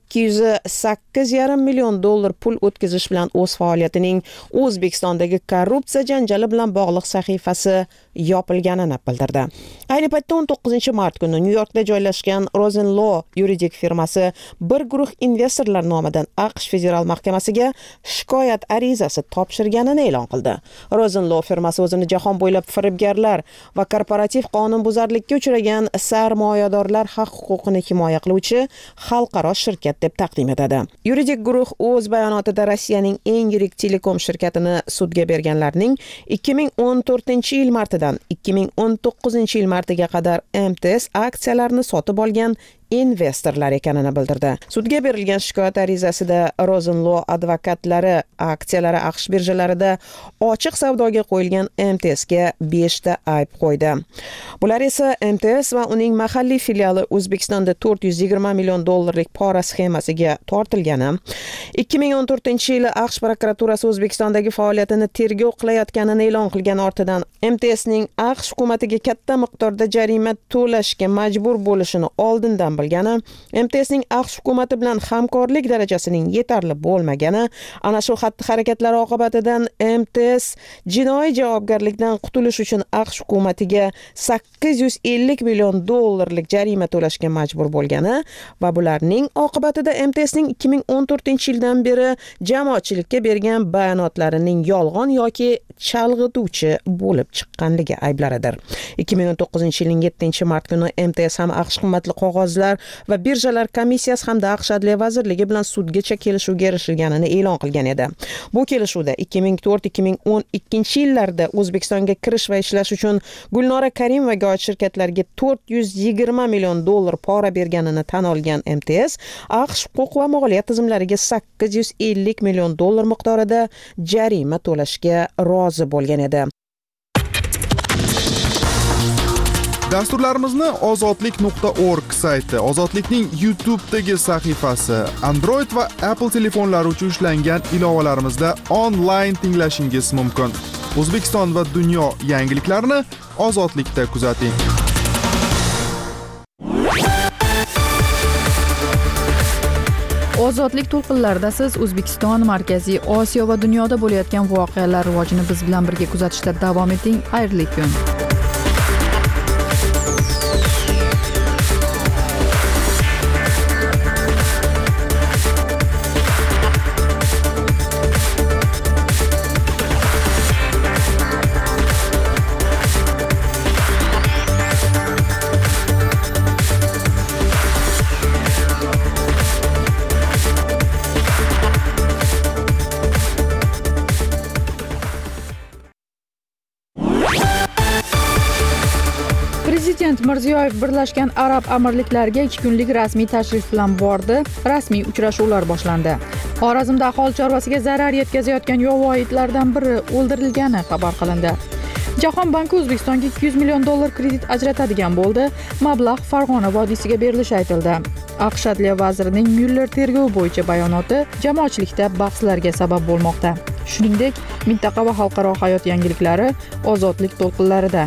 208,5 million dollar pul o'tkazish bilan o'z faoliyatining O'zbekistondagi korrupsiya janjali bilan bog'liq sahifasi yopilganini bildirdi. Ayni paytda 19-mart kuni New Yorkda joylashgan Rosenlaw yuridik firmasi bir guruh investorlar nomidan AQSh federal mahkamasiga shikoyat arizasi topshirganini e'lon qildi. Rosenlaw firmasi o'zini jahon bo'ylab firibgarlar va korporativ qonunbuzarlikka uchragan sarmoyadorlar haq-huquqini himoya qiluvchi xalqaro shirkat deb taqdim etadi. Yuridik guruh o'z bayonotida Rossiyaning eng yirik telekom shirkatini sudga berganlarning 2014-yil martidan 2019-yil martiga qadar MTS aksiyalarini sotib olgan investorlar ekanini bildirdi. Sudga berilgan shikoyat arizasida Rosenlaw advokatlari aksiyalari AQSh birjalarida ochiq savdoga qo'yilgan MTSga 5 ta ayb qo'ydi. Bular esa MTS va uning mahalliy filiali O'zbekistonda 420 million dollarlik pora sxemasiga tortilgani, 2014-yili AQSh prokuraturasi O'zbekistondagi faoliyatini tergov qilayotganini e'lon qilgan ortidan MTSning AQSh hukumatiga katta miqdorda jarima to'lashga majbur bo'lishini oldindan bilgani, MTSning AQSh hukumati bilan hamkorlik darajasining yetarli bo'lmagani, ana shu xatti-harakatlar oqibatidan MTS jinoiy javobgarlikdan qutulish uchun AQSh hukumatiga 850 million dollarlik jarima to'lashga majbur bo'lgani va bularning oqibatida MTSning 2014-yildan beri jamoatchilikka bergan bayonotlarining yolg'on yoki chalg'ituvchi bo'lib chiqqanligi ayblaridir. 2019-yilning 7-mart kuni MTS ham AQSh qimmatli qog'ozlar va birjalar komissiyasi hamda AQSh Adliya vazirligi bilan sudgacha kelishuvga erishilganini e'lon qilgan edi. Bu kelishuvda 2004-2012 yillarda O'zbekistonga kirish va ishlash uchun Gulnora Karimovaga oid shirkatlarga 420 million dollar pora berganini tan olgan MTS, AQSh huquq va moliya tizimlariga 850 million dollar miqdorida jarima to'lashga rozi bo'lgan edi. Dasturlarimizni ozodlik.org sayti, Ozodlikning YouTube'dagi sahifasi, Android va Apple telefonlari uchun ishlangan ilovalarimizda onlayn tinglashingiz mumkin. O'zbekiston va dunyo yangiliklarini Ozodlikda kuzating. Ozodlik to'lqinlarida siz O'zbekiston, Markaziy Osiyo va dunyoda bo'layotgan voqealar rivojini biz bilan birga kuzatishda davom eting. Xayrli kun. Prezident Mirziyoyev Birlashgan Arab Amirliklariga 2 kunlik rasmiy tashrif bilan bordi. Rasmiy uchrashuvlar boshlandi. Xorazmda aholi chorvasiga zarar yetkazayotgan yovvoyi itlardan biri o'ldirilgani xabar qilindi. Jahon banki O'zbekistonga $200 million kredit ajratadigan bo'ldi. Mablag' Farg'ona vodiysiga berilishi aytildi. AQSh Adliya vazirining Myuller tergovi bo'yicha bayonoti jamoatchilikda bahslarga sabab bo'lmoqda. Shuningdek, mintaqa va xalqaro hayot yangiliklari ozodlik to'lqinlarida.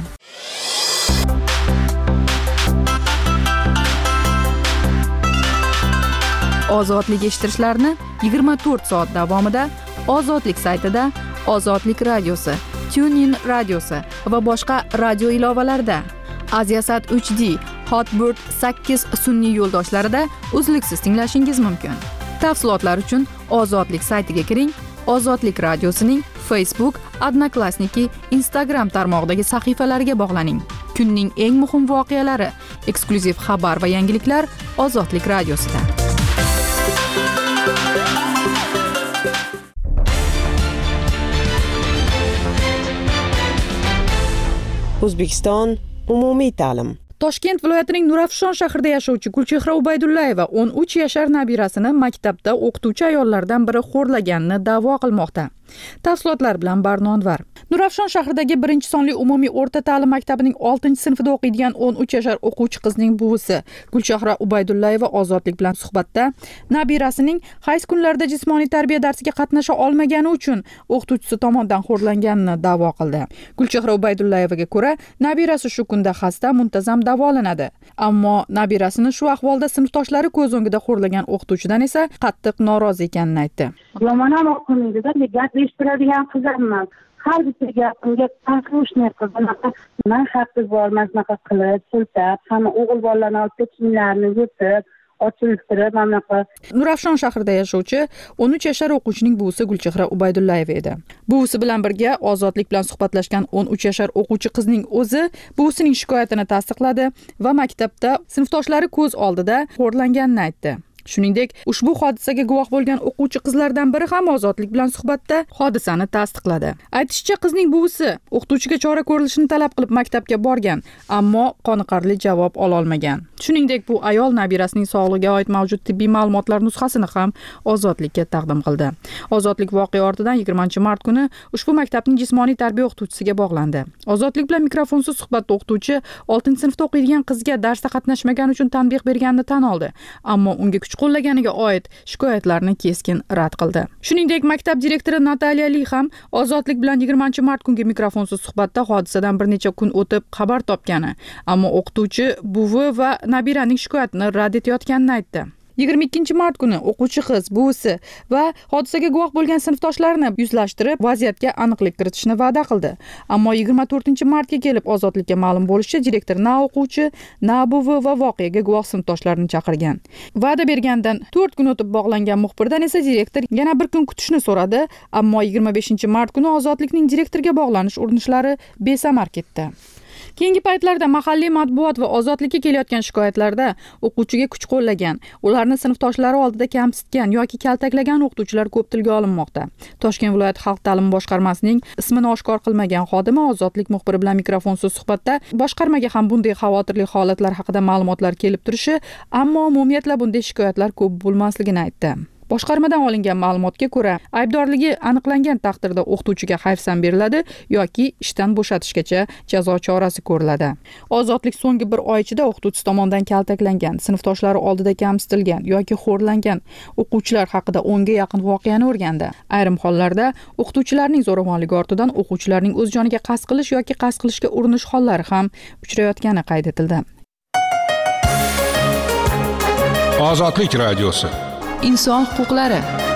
Ozodlik eshittirishlarni 24 soat davomida Ozodlik saytida, Ozodlik radiosi, TuneIn radiosi va boshqa radio ilovalarida, Aziasat HD, Hotbird 8 sun'iy yo'ldoshlarida uzluksiz tinglashingiz mumkin. Tafsilotlar uchun Ozodlik saytiga kiring. Ozodlik radiosining Facebook, Odnoklassniki, Instagram tarmog'idagi sahifalariga bog'laning. Kunning eng muhim voqealari, eksklyuziv xabar va yangiliklar Ozodlik radiosida. O'zbekiston umumiy ta'lim. Toshkent viloyatining Nurafshon shahrida yashovchi Gulchehra Ubaydullayeva 13 yashar nabirasini maktabda o'qituvchi ayollardan biri xo'rlaganini da'vo qilmoqda. Tafsilotlar bilan Barnonvar. Nurafshon shahridagi 1-sonli umumiy o'rta ta'lim maktabining 6-sinfida o'qiydigan 13 yashar o'quvchi qizning buvisi Gulchehra Ubaydullayeva Ozodlik bilan suhbatda nabirasining qaysi kunlarda jismoniy tarbiya darsiga qatnasha olmagani uchun o'qituvchisi tomonidan xo'rlanganini da'vo qildi. Gulchehra Ubaydullayevaga ko'ra, nabirasi shu kunda xasta, muntazam davolanadi. Ammo nabirasini shu ahvolda sinfdoshlari ko'z o'ngida xo'rlagan o'qituvchidan esa qattiq norozi ekanini aytdi. Yomon ham o'qiydi-da, gap eshittiradigan qizarman. Har bitta gapimga послушный qilib, men haqqi bormas naqa qilib, siltab, hamma o'g'il bolalarni olib kiyimlarini yechib, ochiltirib, mamlaqa. Nurafshon shahrida yashovchi 13 yashar o'quvchining buvisi Gulchehra Ubaydullayeva edi. Buvisi bilan birga Ozodlik bilan suhbatlashgan 13 yashar o'quvchi qizning o'zi buvisining shikoyatini tasdiqladi va maktabda sinfdoshlari ko'z oldida xo'rlanganini aytdi. Shuningdek, ushbu hodisaga guvoh bo'lgan o'quvchi qizlardan biri ham Ozodlik bilan suhbatda hodisani tasdiqladi. Aytishicha, qizning buvisi o'qituvchiga chora ko'rilishini talab qilib maktabga borgan, ammo qoniqarli javob ola olmagan. Shuningdek, bu ayol nabirasining sog'lig'iga oid mavjud tibbiy ma'lumotlar nusxasini ham Ozodlikka taqdim qildi. Ozodlik voqea ortidan 20-mart kuni ushbu maktabning jismoniy tarbiya o'qituvchisiga bog'landi. Ozodlik bilan mikrofonsiz suhbatda o'qituvchi 6-sinfda o'qiydigan qizga darsda qatnashmagani uchun tanbeh berganini tan oldi, ammo unga kuch qo'llaganiga oid shikoyatlarni keskin rad qildi. Shuningdek, maktab direktori Nataliya Li ham Ozodlik bilan 20-mart kungi mikrofonsiz suhbatda hodisadan bir necha kun o'tib xabar topgani, ammo o'qituvchi buvi va nabiraning shikoyatini rad etayotganini aytdi. 22-mart kuni o'quvchi qiz, buvisi va hodisaga guvoh bo'lgan sinfdoshlarini yuzlashtirib, vaziyatga aniqlik kiritishni va'da qildi. Ammo 24-martga kelib Ozodlikka ma'lum bo'lishicha, direktor na o'quvchi, na buvi va voqeaga guvoh sinfdoshlarini chaqirgan. Va'da bergandan 4 kun o'tib bog'langan muxbirdan esa direktor yana bir kun kutishni so'radi, ammo 25-mart kuni Ozodlikning direktorga bog'lanish urinishlari besamar ketdi. Keyingi paytlarda mahalliy matbuot va Ozodlikka kelayotgan shikoyatlarda o'quvchiga kuch qo'llagan, ularni sinfdoshlari oldida kamsitgan yoki kaltaklagan o'qituvchilar ko'p tilga olinmoqda. Toshkent viloyat xalq ta'limi boshqarmasining ismini oshkor qilmagan xodimi Ozodlik muxbiri bilan mikrofonsiz suhbatda boshqarmaga ham bunday xavotirli holatlar haqida ma'lumotlar kelib turishi, ammo umumiyatla bunday shikoyatlar ko'p bo'lmasligini aytdi. Boshqarmadan olingan ma'lumotga ko'ra, aybdorligi aniqlangan taqdirda o'qituvchiga hayfsan beriladi yoki ishdan bo'shatishgacha jazo chorasi ko'riladi. Ozodlik so'nggi bir oy ichida o'qituvchi tomonidan kaltaklangan, sinfdoshlari oldida kamsitilgan yoki xo'rlangan o'quvchilar haqida 10 ga yaqin voqeani o'rgandi. Ayrim hollarda o'qituvchilarning zo'ravonligi ortidan o'quvchilarning o'z joniga qasd qilish yoki qasd qilishga urinish hollari ham uchrayotgani qayd etildi. Ozodlik radiosi. Inson huquqlari.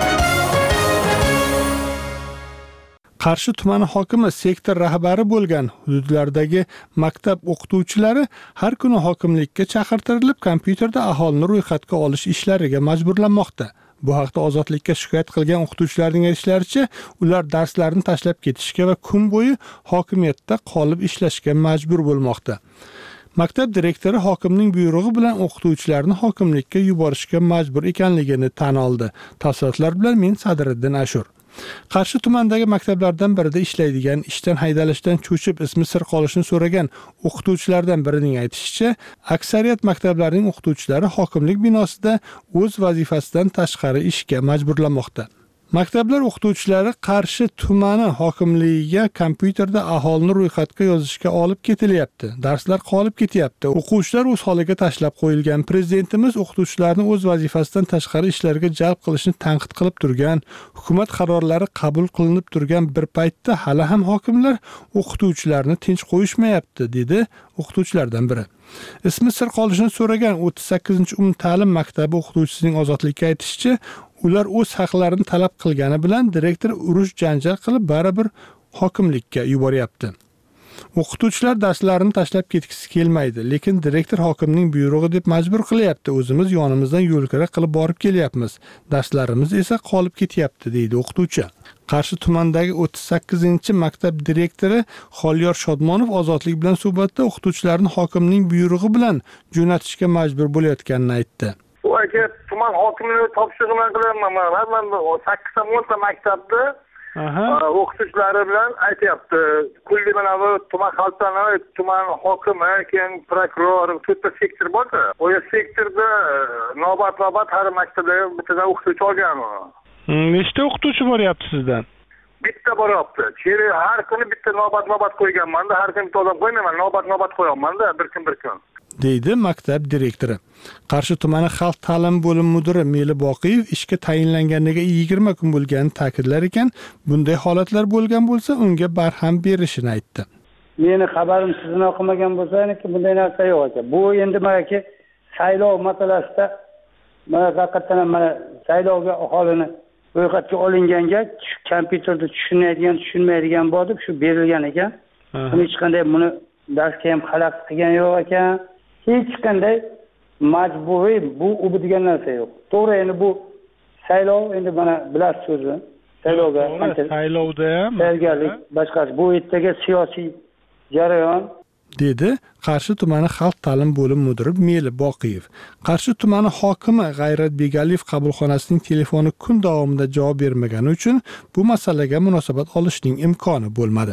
Qarshi tumani hokimi sektor rahbari bo'lgan hududlardagi maktab o'qituvchilari har kuni hokimlikka chaqirtirilib, kompyuterda aholini ro'yxatga olish ishlariga majburlanmoqda. Bu haqda Ozodlikka shikoyat qilgan o'qituvchilarning aytishlaricha, ular darslarni tashlab ketishga va kun bo'yi hokimiyatda qolib ishlashga majbur bo'lmoqda. Maktab direktori hokimning buyrug'i bilan o'qituvchilarni hokimlikka yuborishga majbur ekanligini tan oldi. Tafsilotlar bilan men Sadriddin Ashur. Qarshi tumanidagi maktablardan birida ishlaydigan, ishdan haydalishdan cho'chib ismi sir qolishini so'ragan o'qituvchilardan birining aytishicha, aksariyat maktablarning o'qituvchilari hokimlik binosida o'z vazifasidan tashqari ishga majburlanmoqda. Maktablar o'qituvchilari Qarshi tumani hokimligiga kompyuterda aholini ro'yxatga yozishga olib ketilyapti. Darslar qolib ketyapti. O'quvchilar o'z holiga tashlab qo'yilgan. Prezidentimiz o'qituvchilarni o'z vazifasidan tashqari ishlarga jalb qilishni tanqid qilib turgan. Hukumat qarorlari qabul qilinib turgan bir paytda hali ham hokimlar o'qituvchilarni tinch qo'yishmayapti, dedi o'qituvchilardan biri. Ismi sir qolishini so'ragan 38-ta'lim maktabi o'qituvchisining Ozodlikka aytishicha, ular o'z haqlarini talab qilgani bilan direktor urush janjal qilib baribir hokimlikka yuboryapti. O'qituvchilar darslarini tashlab ketgisi kelmaydi, lekin direktor hokimning buyrug'i deb majbur qilyapti. O'zimiz yonimizdan yo'lkira qilib borib kelyapmiz. Darslarimiz esa qolib ketyapti, deydi o'qituvchi. Qarshi tumanidagi 38-maktab direktori Xoliyor Shodmonov Ozodlik bilan suhbatda o'qituvchilarni hokimning buyrug'i bilan jo'natishga majbur bo'layotganini aytdi. Aka, tuman hokimligi topshirig'ini qilyapman. Men 8-10 maktabda o'qituvchilari bilan aytyapti. Kulli mana bu tuman xalqaro tuman hokimi, keyin prokuror, to'rtta sektor bor-da. O'sha sektorda navbat har maktabda bittadan o'qituvchi olgan. Nechta o'qituvchi boryapti sizdan? Bitta boryapti. Cheri har kuni bitta navbat qo'yganman-da, har kuni bitta odam qo'ymayman, navbat qo'yaman-da, bir kun. deydi maktab direktori. Qarshi tumani xalq ta'lim bo'limi mudiri Meli Boqiyev ishga tayinlanganiga 20 kun bo'lganini ta'kidlar ekan, bunday holatlar bo'lgan bo'lsa, unga barham berishini aytdi. Meni xabarim sizdan o'qimagan bo'lsa, bunday narsa yo'q ekan. Bu endi menga saylov masalasida mana haqiqatan mana saylovga aholini ro'yxatga olinganga kompyuterda tushunmaydigan bo'lib shu berilgan ekan. Hech qanday buni darsga ham xalaqit qilgan yo'q ekan. Hech qanday majburiy bu degan narsa yo'q. To'g'ri, endi bu saylov, endi mana bilasiz so'zni. Saylovda ham tayyorgarlik boshqasi. Bu ertaga siyosiy jarayon, dedi Qarshi tumani xalq ta'lim bo'limi mudiri Meli Boqiyev. Qarshi tumani hokimi G'ayrat Begaliyev qabulxonasining telefoni kun davomida javob bermagani uchun bu masalaga munosabat olishning imkoni bo'lmadi.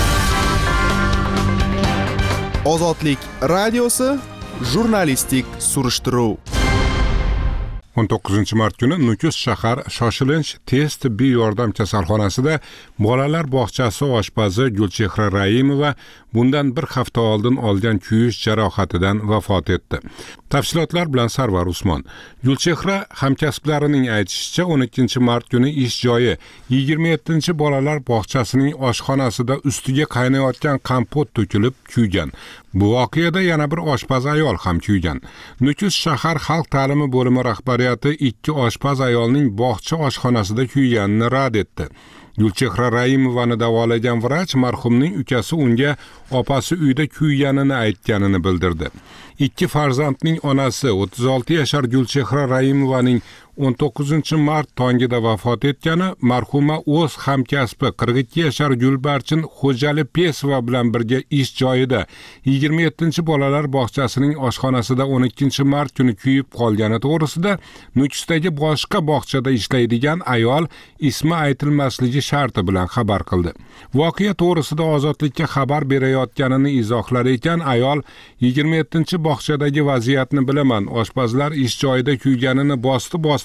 Ozodlik radiosi jurnalistik surishtiruv. 19 mart kuni Nukus shahar shoshilinch tez tibbiy yordam kasalxonasida bolalar bog'chasi oshpazi Gulchehra Raimova bundan bir hafta oldin olgan kuyish jarohatidan vafot etdi. Tafsilotlar bilan Sarvar Usmon. Gulchehra hamkasblarining aytishicha 12 mart kuni ish joyi 27 bolalar bog'chasining oshxonasida ustiga qaynayotgan kompot to'kilib kuygan. Bu voqeada yana bir oshpaz ayol ham kuygan. Nukus shahar xalq ta'limi bo'limi rahbariyati 2 oshpaz ayolning bog'cha oshxonasida kuyganini rad etdi. Gulchehra Raimovani davolagan vrach marhumning ukasi unga opasi uyda kuyganini aytganini bildirdi. 2 farzandning onasi 36 yashar Gulchehra Raimovaning 19 mart tongida vafot etgani, marhuma o'z hamkasbi 42 yashar Gulbarchin Xo'jalipesova bilan birga ish joyida 27 bolalar bog'chasining oshxonasida 12 mart kuni kuyib qolgani to'g'risida Nukusdagi boshqa bog'chada ishlaydigan ayol ismi aytilmasligi sharti bilan xabar qildi. Voqea to'g'risida Ozodlikka xabar berayotganini izohlar ekan, ayol 27 bog'chadagi vaziyatni bilaman, oshpazlar ish joyida kuyganini bosdi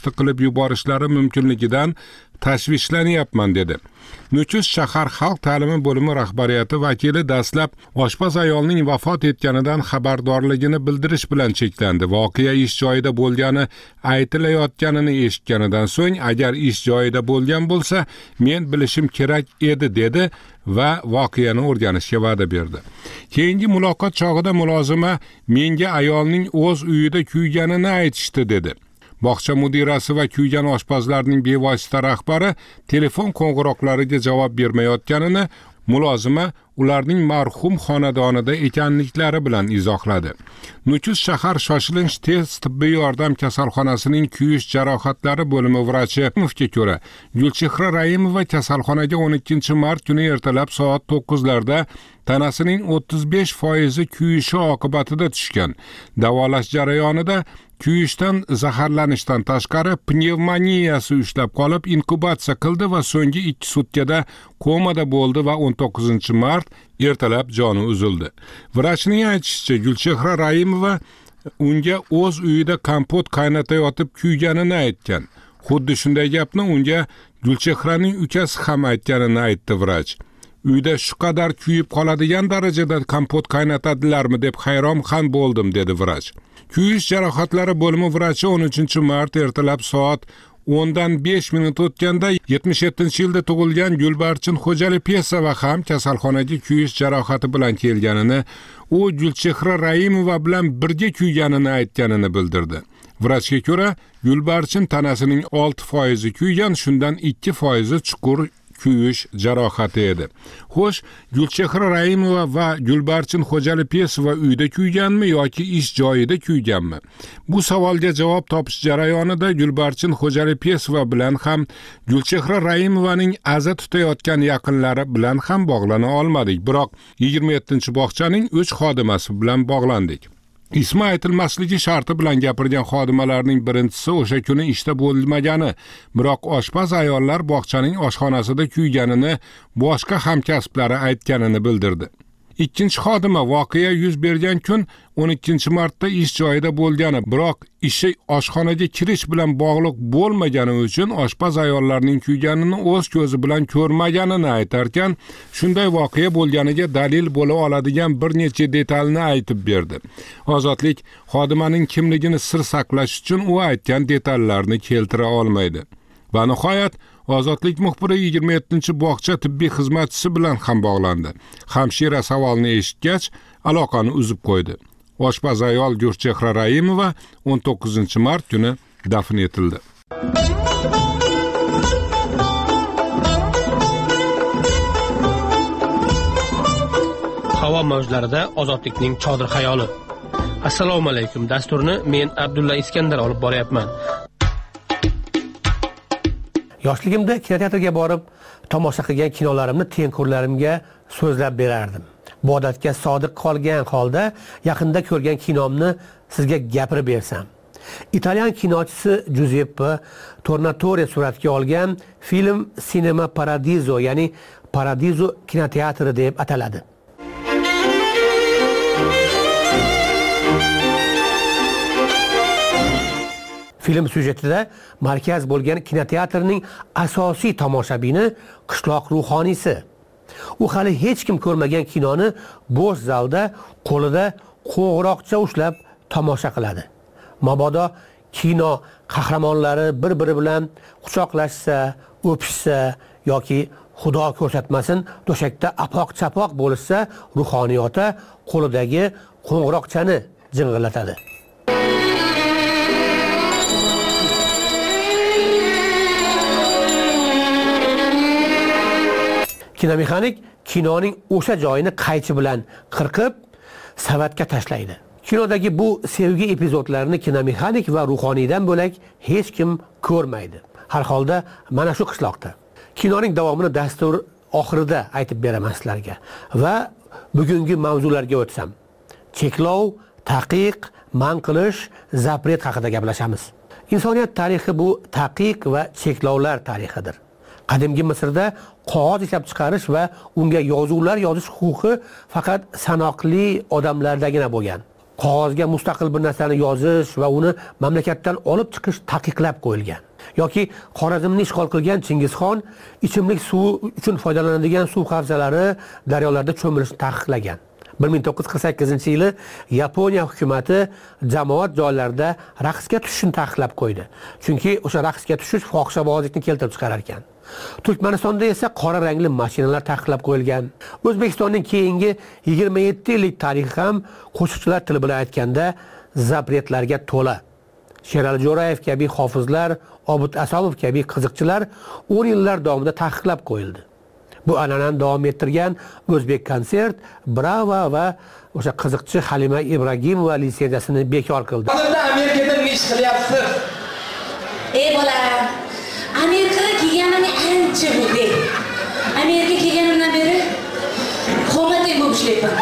tasdiq qilib yuborishlari mumkinligidan tashvishlanyapman dedi. Nukus shahar xalq ta'limi bo'limi rahbariyati vakili dastlab oshpaz ayolning vafot etganidan xabardorligini bildirish bilan cheklandi. Voqea ish joyida bo'lgani aytilayotganini eshitganidan so'ng, agar ish joyida bo'lgan bo'lsa, men bilishim kerak edi dedi va voqeani o'rganishga va'da berdi. Keyingi muloqot chog'ida mulozima menga ayolning o'z uyida kuyganini aytishdi dedi. Bog'cha mudirasi va kuygan oshpazlarning bevosita rahbari telefon qo'ng'iroqlariga javob bermayotganini mulozima ularning marhum xonadonida ekanliklari bilan izohladi. Nukus shahar shoshilinch tez tibbiy yordam kasalxonasining kuyish jarohatlari bo'limi vrachi Mufga ko'ra, Gulchehra Raimova kasalxonaga 12 mart kuni ertalab soat 9 larda tanasining 35% kuyishi oqibatida tushgan. Davolash jarayonida kuyishdan zaharlanishdan tashqari pnevmoniyasi ushlab qolib inkubatsiya qildi va so'nggi 2 sutkada komada bo'ldi va 19 mart ertalab joni uzildi. Vrachning aytishicha, Gulchehra Raimova unga o'z uyida kompot qaynatayotib kuyganini aytgan. Xuddi shunday gapni unga Gulchehraning ukasi ham aytganini aytdi vrach. Uyda shu qadar kuyib qoladigan darajada kompot qaynatadilarmi deb hayron ham bo'ldim dedi vrach. Kuyish jarohatlari bo'limi vrachi 13 mart ertalab soat 10dan 5 minut o'tganda 77-yilda tug'ilgan Gulbarchin Xo'jalipesova ham kasalxonaga kuyish jarohati bilan kelganini, u Gulchehra Raimova bilan birga kuyganini aytganini bildirdi. Vrachga ko'ra, Gulbarchin tanasining 6% kuygan, shundan 2% chuqur kuyish jarohati edi. Xo'sh, Gulchehra Raimova va Gulbarchin Xo'jalipesova uyda kuyganmi yoki ish joyida kuyganmi? Bu savolga javob topish jarayonida Gulbarchin Xo'jalipesova bilan ham Gulchehra Raimovaning aza tutayotgan yaqinlari bilan ham bog'lana olmadik, biroq 27-bog'chaning 3 xodimasi bilan bog'landik. Ismi aytilmasligi sharti bilan gapirgan xodimalarning birinchisi o'sha kuni ishda bo'lmagani, biroq oshpaz ayollar bog'chaning oshxonasida kuyganini boshqa hamkasblari aytganini bildirdi. Ikkinchi xodima voqea yuz bergan kun 12 martda ish joyida bo'lgani, biroq ishi oshxonaga kirish bilan bog'liq bo'lmagani uchun oshpaz ayollarning kuyganini o'z ko'zi bilan ko'rmaganini aytarkan, shunday voqea bo'lganiga dalil bo'la oladigan bir necha detalni aytib berdi. Ozodlik xodimaning kimligini sir saqlash uchun u aytgan detallarni keltira olmaydi. Va nihoyat Ozodlik muxbiri 27-bog'cha tibbiy xizmatchisi bilan ham bog'landi. Hamshira savolni eshitgach, aloqani uzib qo'ydi. Oshpaz ayol Gulchehra Raimova 19 mart kuni dafn etildi. Havo mavjlarida ozodlikning chodir xayoli. Assalomu alaykum. Dasturni men Abdulla Iskandar olib boryapman. Yoshligimda kinoteatrga borib, tomosha qilgan kinolarimni tengqurlarimga so'zlab berardim. Bu odatga sodiq qolgan holda yaqinda ko'rgan kinomni sizga gapirib bersam. Italyan kinochisi Giuseppe Tornatore suratga olgan film Cinema Paradiso, ya'ni Paradiso kinoteatri deb ataladi. Film syujetida markaz bo'lgan kinoteatrning asosiy tomoshabini qishloq ruhoniysi. U hali hech kim ko'rmagan kinoni bo'sh zalda qo'lida qo'ng'iroqcha ushlab tomosha qiladi. Mabodo kino qahramonlari bir-biri bilan quchoqlashsa, o'pishsa yoki Xudo ko'rsatmasin to'shakda apoq-chapoq bo'lsa, ruhoniyota qo'lidagi qo'ng'iroqchani jing'illatadi. Kinomexanik kinoning o'sha joyini qaychi bilan qirqib, savatga tashlaydi. Kinodagi bu sevgi epizodlarini kinomexanik va ruhoniydan bo'lak hech kim ko'rmaydi. Har holda mana shu qishloqda. Kinoning davomini dastur oxirida aytib beraman sizlarga va bugungi mavzularga o'tsam. Cheklov, taqiq, man qilish, zapret haqida gaplashamiz. Insoniyat tarixi bu taqiq va cheklovlar tarixidir. Qadimgi Misrda qog'oz ishlab chiqarish va unga yozuvlar yozish huquqi faqat sanoqli odamlardagina bo'lgan. qog'ozga mustaqil bir narsani yozish va uni mamlakatdan olib chiqish taqiqlab qo'yilgan. Yoki Xorazmni ishg'ol qilgan Chingizxon ichimlik suvi uchun foydalanadigan suv havzalari, daryolarda cho'milishni taqiqlagan. 1948-yili Yaponiya hukumatı jamoat joylarida raqsga tushishni taqiqlab qo'ydi. Chunki o'sha raqsga tushish fohishabozlikni keltirib chiqarar ekan. Turkmanistonda esa qora rangli mashinalar taqiqlab qo'yilgan. O'zbekistonning keyingi 27 yillik tarixi ham qo'shiqchilar tili bilan aytganda zapretlarga to'la. Sherali Jo'rayev kabi hofizlar, Obid Asomov kabi qiziqchilar 10 yillar davomida taqiqlab qo'yildi. Bu an'anani davom ettirgan O'zbek konsert, Bravo va o'sha qiziqchi Halima Ibragimova litsenziyasini bekor qildi. Hozirda Amerikada nima ish qilyapsiz? Ey bola, Amerikaga kelganimga ancha bo'ldi. Amerikaga kelganimdan beri xomatay bo'lib ishlayapman.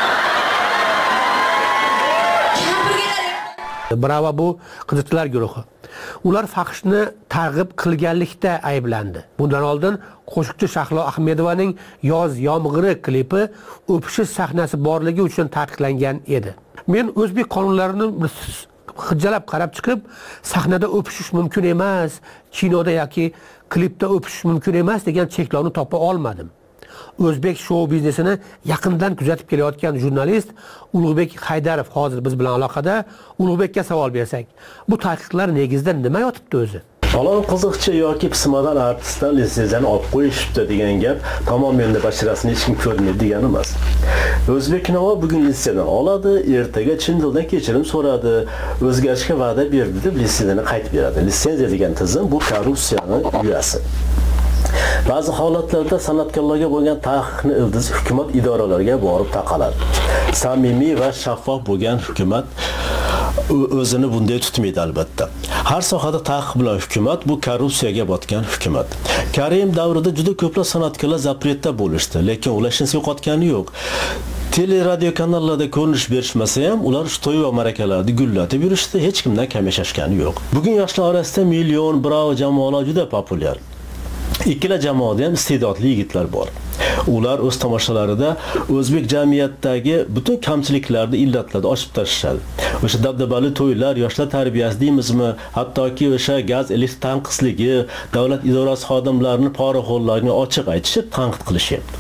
Bravo bu qiziqchilar guruhi. Ular fahshni targ'ib qilganlikda ayblandi. Bundan oldin qo'shiqchi Shahlo Ahmedovaning Yoz yomg'iri klipi o'pishish sahnasi borligi uchun taqiqlangan edi. Men o'zbek qonunlarini hujjalab qarab chiqib, sahnada o'pishish mumkin emas, kinoda yoki klipda o'pishish mumkin emas degan cheklovni topa olmadim. O'zbek shou biznesini yaqindan kuzatib kelayotgan jurnalist Ulug'bek Haydarov hozir biz bilan aloqada. Ulug'bekka savol bersak, bu taqiqlar negizida nima yotibdi o'zi? Falon qiziqchi yoki pismadan artistdan litsenziyani olib qo'yishibdi degan gap tamomenda basharasini hech kim ko'rmaydi degani emas. O'zbeknova bugun litsenziyadan oladi, ertaga chin dildan kechirim so'radi, o'zgarishga va'da berdi deb litsenziyani qaytib beradi. Litsenziya degan tizim bu korrupsiyaning uyasi. Ba'zi holatlarda san'atkorlarga bo'lgan taqiqni ildiz hukumat idoralariga borib taqaladi. Samimiy va shaffof bo'lgan hukumat o'zini bunday tutmaydi albatta. Har sohada taqiq bilan hukumat bu korrupsiyaga botgan hukumat. Karim davrida juda ko'plab san'atkorlar zapretda bo'lishdi, lekin ular ishini yo'qotgani yo'q. Tele radio kanallarda ko'rinish berishmasa ham ular to'y va ma'rakalarda gullatib yurishdi, hech kimdan kam yashashgani yo'q. Bugun yoshlar orasida million Bravo jamoalar juda populyar. Ikkala jamoada ham iste'dodli yigitlar bor. Ular o'z tomoshalarida o'zbek jamiyatidagi butun kamchiliklarni, illatlarni ochib tashlashadi. O'sha dabdabali to'ylar, yoshlar tarbiyasi deymizmi, hattoki o'sha gaz elektr tanqisligi, davlat idorasi xodimlarining poraxo'rlarini ochiq aytishib, tanqid qilishyapti.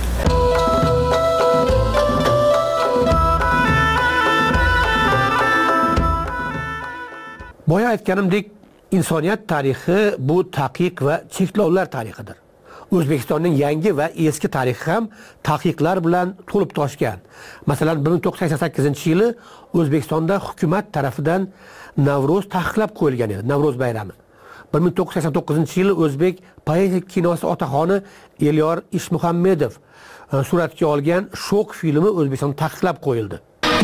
Boya aytganimdek, insoniyat tarixi bu taqiq va cheklovlar tarixidir. O'zbekistonning yangi va eski tarixi ham taqiqlar bilan to'lib toshgan. Masalan, 1988-yili O'zbekistonda hukumat tarafidan Navro'z taqiqlab qo'yilgan edi, Navro'z bayrami. 1989-yili o'zbek poeziya kinosi otaxoni Elyor Ishmuhammedov suratga olgan Shok filmi O'zbekistonda taqiqlab qo'yildi.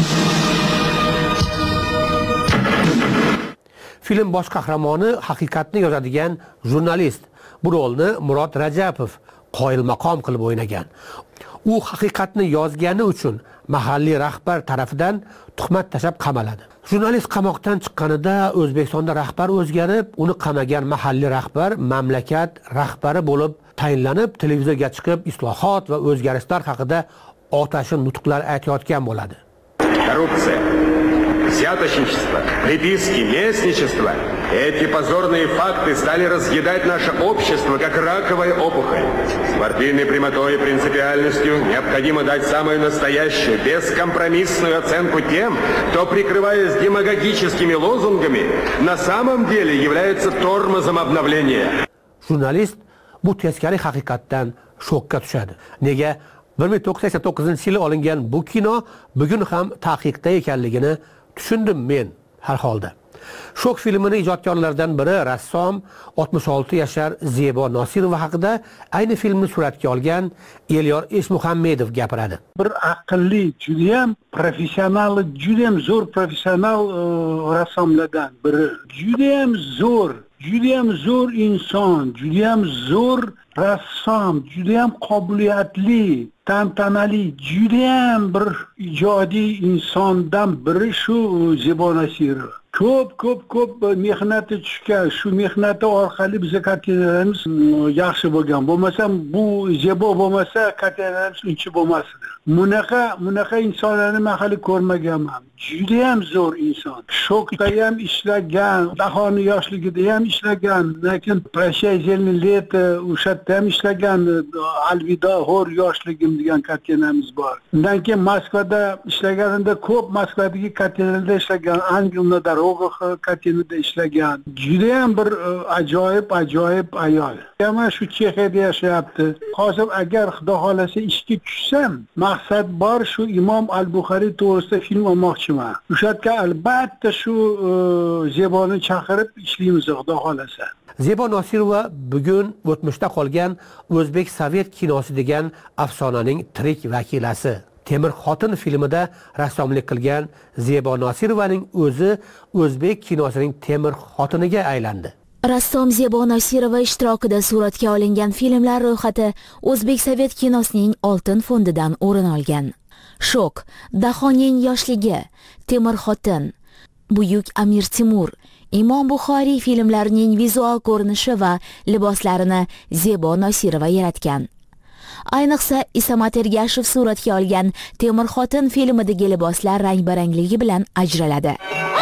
Film bosh qahramoni haqiqatni yozadigan jurnalist. Bu rolni Murod Rajapov qoyil maqom qilib o'ynagan. U haqiqatni yozgani uchun mahalliy rahbar tarafidan tuhmat tashab qamaladi. Jurnalist qamoqdan chiqqanida O'zbekistonda rahbar o'zgarib, uni qamagan mahalliy rahbar mamlakat rahbari bo'lib tayinlanib, televizorga chiqib islohot va o'zgarishlar haqida otashin nutqlar aytayotgan bo'ladi. Korrupsiya, взяточничество, приписки, местничество. Эти позорные факты стали разъедать наше общество, как раковая опухоль. С партийной прямотой и принципиальностью необходимо дать самую настоящую, бескомпромиссную оценку тем, кто, прикрываясь демагогическими лозунгами, на самом деле является тормозом обновления. Jurnalist bu teskari haqiqatdan shokka tushadi. Nega? 1989-yili olingan bu kino bugun ham taqiqda ekanligini tushundim men har holda. Shok filmini ijodkorlaridan biri rassom 66 yashar Zebo Nosirova haqida ayni filmni suratga olgan Elyor Ishmuhammedov gapiradi. Bir aqlli, juda ham professional, juda ham zo'r professional rassomlardan biri. Juda ham zo'r inson, juda ham zo'r rassom, juda ham qobiliyatli, tantanali, juda ham bir ijodiy insondan biri shu Zebo Nosirova. ko'p mehnati tushgan, shu mehnati orqali biza kartinalarimiz yaxshi bo'lgan. Bo'lmasam bu Zebo bo'lmasa kartinalarimiz uncha bo'lmasdi. Bunaqa insonlarni men hali ko'rmaganman. Juda ham zo'r inson. Shokda ham ishlagan, Dahoni yoshligida ham ishlagan, lekin Prощай зеленое лето o'shatda ham ishlagan, Alvido hor yoshligim degan kartinamiz bor. Undan keyin Moskvada ishlaganimda ko'p Moskvadagi kartinalarda ishlagan, Angelna Darogov kartinada ishlagan. Juda ham bir ajoyib ayol. Mana shu Chexiyada yashayapti. Hozir agar Xudo xolasa ishga tushsam, maqsad bor shu Imom al-Buxoriy to'g'risida film olmoqchiman. O'shatga albatta shu Zeboni chaqirib ishlaymiz Xudo xolasa. Zebo Nosirova bugun o'tmishda qolgan o'zbek sovet kinosi degan afsonaning tirik vakilasi. Temir xotin filmida rassomlik qilgan Zebo Nosirovaning o'zi o'zbek kinosining temir xotiniga aylandi. Rassom Zebo Nosirova ishtirokida suratga olingan filmlar ro'yxati o'zbek sovet kinosining oltin fondidan o'rin olgan. Shok, Dahoning yoshligi, Temir xotin, Buyuk Amir Timur, Imom Buxoriy filmlarining vizual ko'rinishi va liboslarini Zebo Nosirova yaratgan. Ayniqsa Isamat Ergashev suratga olgan Temir xotin filmidagi liboslar rang-barangligi bilan ajraladi.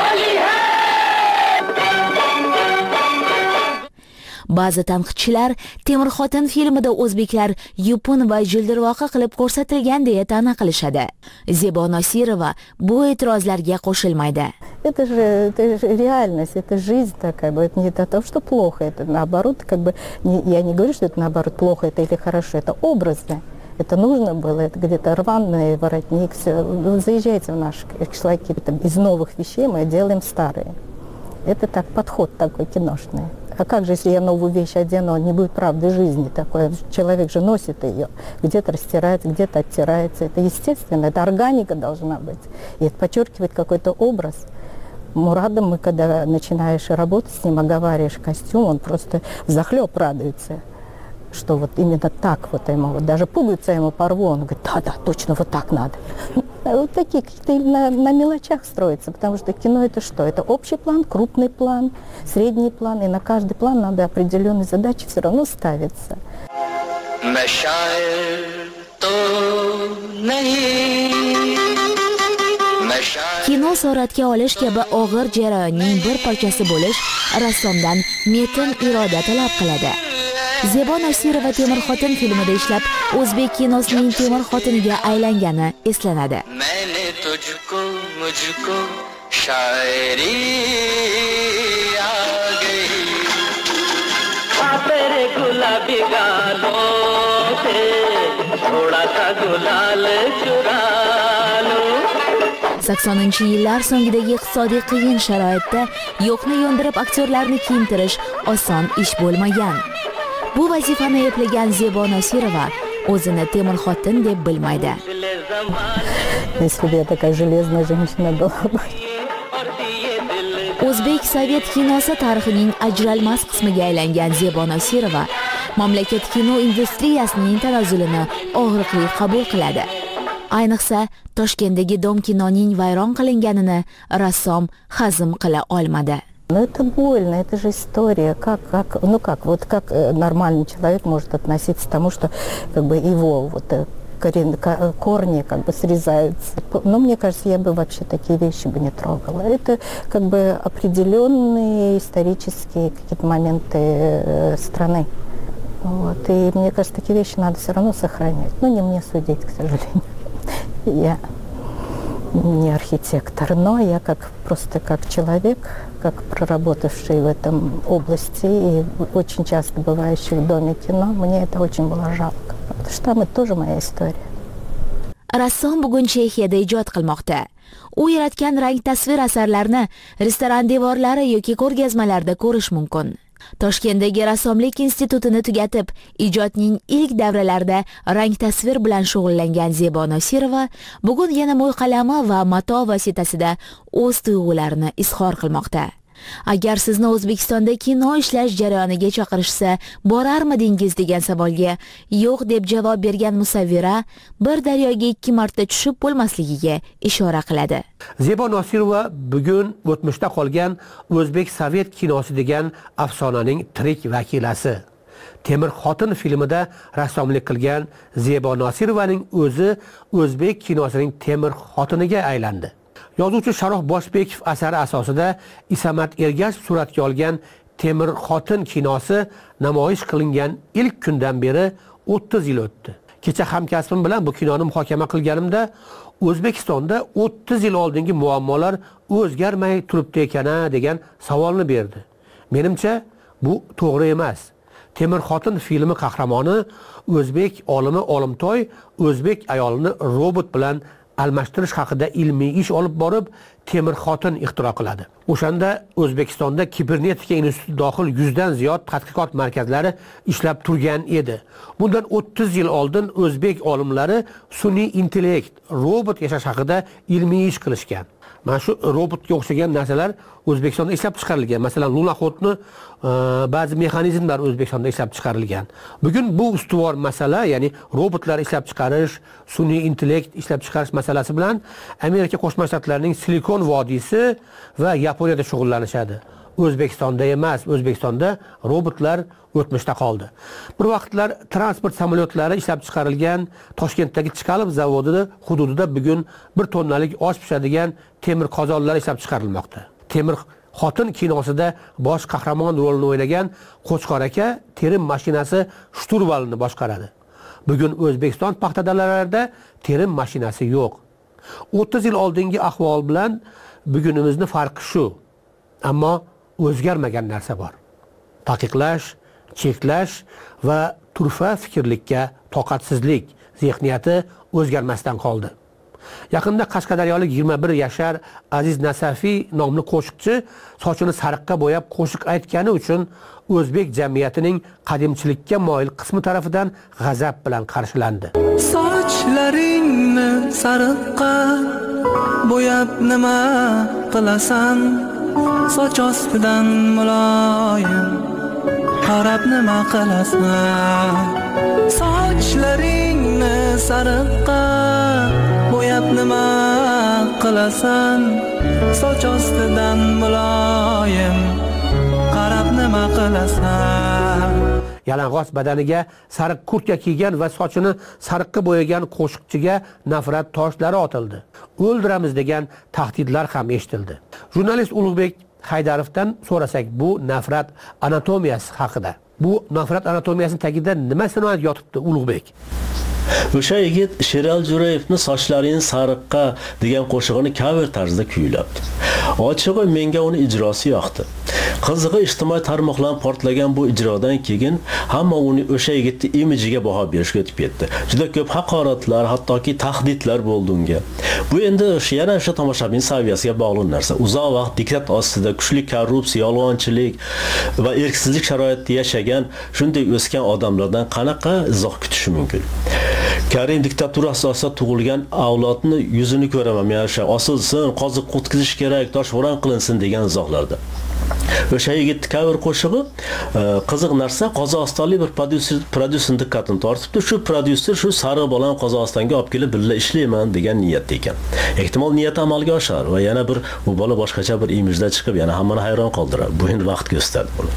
Ba'zi tanqidchilar Temir xotin filmida o'zbeklar yupun va jildirvoqa qilib ko'rsatilgan deya ta'na qilishadi. Zebo Nosirova bu e'tirozlarga qo'shilmaydi. Это же реальность, это жизнь такая, это не то, что плохо, это наоборот, я не говорю, что это наоборот плохо, это или хорошо, это образно. Это нужно было, это где-то рваный воротник, все. Вы заезжайте в наши кишлаки, из новых вещей мы делаем старые. Это так, подход такой киношный. А как же, если я новую вещь одену, он не будет правды жизни такой? Человек же носит ее, где-то растирается, где-то оттирается. Это естественно, это органика должна быть. И это подчеркивает какой-то образ. Мурадом мы, когда начинаешь работать с ним, оговариваешь костюм, он просто взахлеб радуется, что вот именно так вот ему, вот даже пуговица ему порву, он говорит, да, точно вот так надо. Вот такие какие-то на мелочах строятся, потому что кино это что? Это общий план, крупный план, средний план, и на каждый план надо определенные задачи все равно ставиться. Kino suratga olish kabi og'ir jarayonning bir parchasi bo'lish rassomdan metin iroda talab qiladi. Zebo Nosirova Temir xotin filmida ishlab, o'zbek kinosining temir xotiniga aylangani eslanadi. Saksoninchi yillar so'ngidagi iqtisodiy qiyin sharoitda yo'qni yo'ndirib aktyorlarni kiyintirish oson ish bo'lmagan. Bu vazifani eplagan Zebo Nosirova o'zini temir xotin deb bilmaydi. Если бы я такая железная женщина была бы. O'zbek sovet kinosi tarixining ajralmas qismiga aylangan Zebo Nosirova mamlakat kino industriyasining tanazzulini og'riqli qabul qiladi. Ayniqsa Toshkentdagi Dom kinoning vayron qilinganini rassom hazm qila olmadi. Ну это больно, это же история. Как нормальный человек может относиться к тому, что его корни срезаются. Но мне кажется, я бы вообще такие вещи бы не трогала. Это определенные исторические какие-то моменты страны. Вот. И мне кажется, такие вещи надо все равно сохранять. Но не мне судить, к сожалению. Я не архитектор, но я просто как человек, как проработавший в этом области и очень часто бывающий в Доме кино, мне это очень было жалко, потому что там это тоже моя история. Rassom bugun Chexiyada ijod qilmoqda. U yaratgan rang tasvir asarlarini restoran devorlari yoki ko'rgazmalarda ko'rish mumkin. Toshkentdagi rassomlik institutini tugatib, ijodning ilk davralarida rang tasvir bilan shug'ullangan Zebo Nosirova bugun yana mo'y qalami va mato vositasida o'z tuyg'ularini izhor qilmoqda. Agar sizni O'zbekistonda kino ishlash jarayoniga chaqirishsa, borarmidingiz degan savolga yo'q deb javob bergan musavvira bir daryoga 2 marta tushib bo'lmasligiga ishora qiladi. Zebo Nosirova bugun o'tmishda qolgan O'zbek Sovet kinosi degan afsonaning tirik vakilasi. Temir xotin filmida rassomlik qilgan Zebo Nosirovaning o'zi O'zbek kinosining temir xotiniga aylandi. Yozuvchi Sharof Boshbekov asari asosida Isamat Ergashev suratga olgan Temir xotin kinosi namoyish qilingan ilk kundan beri 30 yil o'tdi. Kecha hamkasbim bilan bu kinoni muhokama qilganimda O'zbekistonda 30 yil oldingi muammolar o'zgarmay turibdi ekana degan savolni berdi. Menimcha bu to'g'ri emas. Temir xotin filmi qahramoni o'zbek olimi Olimtoy o'zbek ayolini robot bilan almashtirish haqida ilmiy ish olib borib, temir xotin ixtiro qiladi. O'shanda O'zbekistonda kibernetika instituti dohil 100 dan ziyod tadqiqot markazlari ishlab turgan edi. Bundan 30 yil oldin o'zbek olimlari sun'iy intellekt, robot yashash haqida ilmiy ish qilishgan. Mana shu robotga o'xshagan narsalar O'zbekistonda ishlab chiqarilgan. Masalan, lunoxodni ba'zi mexanizmlar O'zbekistonda ishlab chiqarilgan. Bugun bu ustuvor masala, ya'ni robotlar ishlab chiqarish, sun'iy intellekt ishlab chiqarish masalasi bilan Amerika Qo'shma Shtatlarining Silikon vodiysi va Yaponiyada shug'ullanishadi. O'zbekistonda emas, O'zbekistonda robotlar o'tmishda qoldi. Bir vaqtlar transport samolyotlari ishlab chiqarilgan Toshkentdagi Chkalov zavodida hududida bugun 1 tonnalik osh pishadigan temir qozonlar ishlab chiqarilmoqda. Temir xotin kinosida bosh qahramon rolini o'ynagan Qo'chqor aka terim mashinasi shturvalini boshqaradi. Bugun O'zbekiston paxtadalarida terim mashinasi yo'q. 30 yil oldingi ahvol bilan bugunimizni farqi shu. Ammo o'zgarmagan narsa bor. Taqiqlash, cheklash va turfa fikrlikka toqatsizlik zehniyati o'zgarmasdan qoldi. Yaqinda Qashqadaryolik 21 yashar Aziz Nasafiy nomli qo'shiqchi sochini sariqqa bo'yab qo'shiq aytgani uchun o'zbek jamiyatining qadimchilikka moyil qismi tarafidan g'azab bilan qarshilandi. Sochlaringni sariqqa bo'yab nima qilasan? Soch ostidan muloyim qarab nima qilasan? Sochlaringni sariqqa bo'yab nima qilasan? Soch ostidan muloyim qarab nima qilasan? Yalang'och badaniga sariq kurtka kiygan va sochini sariqqa bo'yagan qo'shiqchiga nafrat toshlari otildi. O'ldiramiz degan tahdidlar ham eshitildi. Jurnalist Ulug'bek Haydarovdan so'rasak bu nafrat anatomiyasi haqida. Bu nafrat anatomiyasining tagida nima sinoat yotibdi Ulug'bek? O'sha yigit Sheral Jo'rayevni Sochlaring sariqqa degan qo'shig'ini cover tarzida kuylabdi. Ochig'i menga uni ijrosi yoqdi. Qizig'i ijtimoiy tarmoqlar portlagan bu ijrodan keyin hamma uni o'sha yigitning imajiga baho berishga o'tib ketdi. Juda ko'p haqoratlar, hattoki tahdidlar bo'ldi unga. Bu endi yana o'sha tomoshabin saviyasiga bog'liq narsa. Uzoq vaqt diktat ostida kuchli korrupsiya, yolg'onchilik va erksizlik sharoitida yashagan, shunday o'sgan odamlardan qanaqa izoh kutish mumkin? Karim diktaturasi asosida tug'ilgan avlodni yuzini ko'raman. Men o'sha osilsin, qoziq qutqizish kerak, toshbo'ron qilinsin degan izohlarda. O'sha yigit cover qo'shig'i qiziq narsa, Qozog'istonlik bir prodyuser diqqatini tortibdi. Shu prodyuser shu sariq bolani Qozog'istonga olib kelib birga ishlayman degan niyatda ekan. Ehtimol niyat amalga oshar va yana bir bu bola boshqacha bir imijda chiqib, yana hammani hayron qoldiradi. Bu endi vaqt ko'rsatadi buni.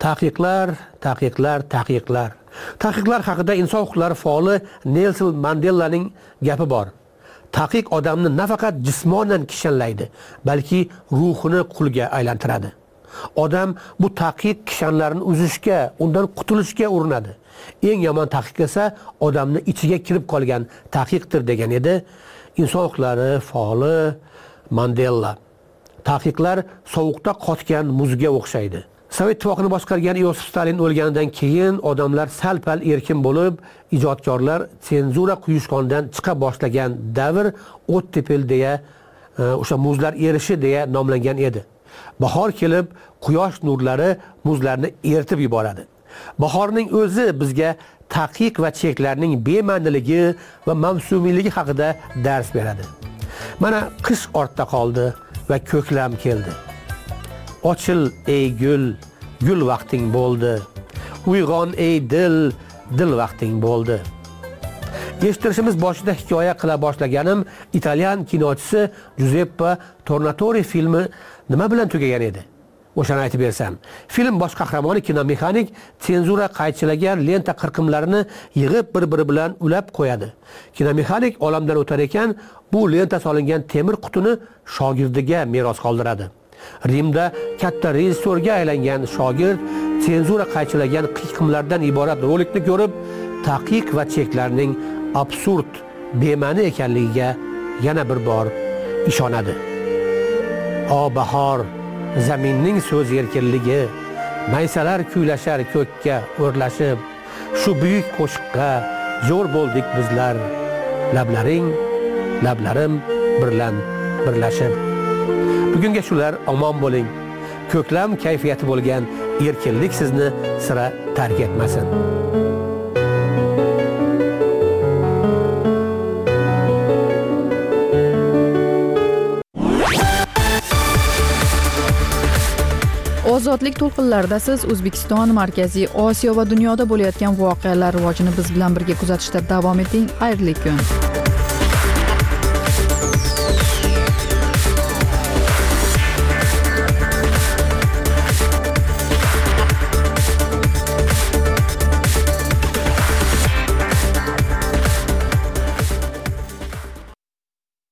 Taqiqlar haqida inson huquqlari faoli Nelson Mandelaning gapi bor. Taqiq odamni nafaqat jismonan kishanlaydi, balki ruhini qulga aylantiradi. Odam bu taqiq kishanlarini uzishga, undan qutulishga urinadi. Eng yomon taqiq esa odamni ichiga kirib qolgan taqiqdir degan edi inson huquqlari faoli Mandela. Taqiqlar sovuqda qotgan muzga o'xshaydi. Sovet ittifoqini boshqargan Iosif Stalin o'lganidan keyin odamlar sal-pal erkin bo'lib, ijodkorlar senzura quyushqondan chiqa boshlagan davr o't-tepil deya, o'sha muzlar erishi deya nomlangan edi. Bahor kelib, quyosh nurlari muzlarni eritib yuboradi. Bahorning o'zi bizga taqiq va cheklarning bema'niligi va mavsumiyligi haqida dars beradi. Mana qish ortda qoldi va ko'klam keldi. ochil ey gul, gul vaqting bo'ldi. Uyg'on ey dil, dil vaqting bo'ldi. Eshittirishimiz boshida hikoya qila boshlaganim italyan kinochisi Giuseppe Tornatore filmi nima bilan tugagan edi? O'shani aytib bersam. Film bosh qahramoni kinomexanik senzura qaychilagan lenta qirqimlarini yig'ib bir-biri bilan ulab qo'yadi. Kinomexanik olamdan o'tar ekan, bu lenta solingan temir qutini shogirdiga meros qoldiradi. Rimda katta rejissyorga aylangan shogird senzura qaychilagan qiyqimlardan iborat rolikni ko'rib, taqiq va cheklarning absurd, bema'ni ekanligiga yana bir bor ishonadi. O bahor, zaminning so'z erkinligi, maysalar kuylashar ko'kka o'rlashib, shu buyuk qo'shiqqa jo'r bo'ldik bizlar. Lablaring, lablarim bilan birlashib. Bugunga shular, omon bo'ling. Ko'klam kayfiyati bo'lgan erkinlik sizni sira tark etmasin. Ozodlik to'lqinlarida siz O'zbekiston, Markaziy Osiyo va dunyoda bo'layotgan voqealar rivojini biz bilan birga kuzatishda davom eting. Xayrli kun.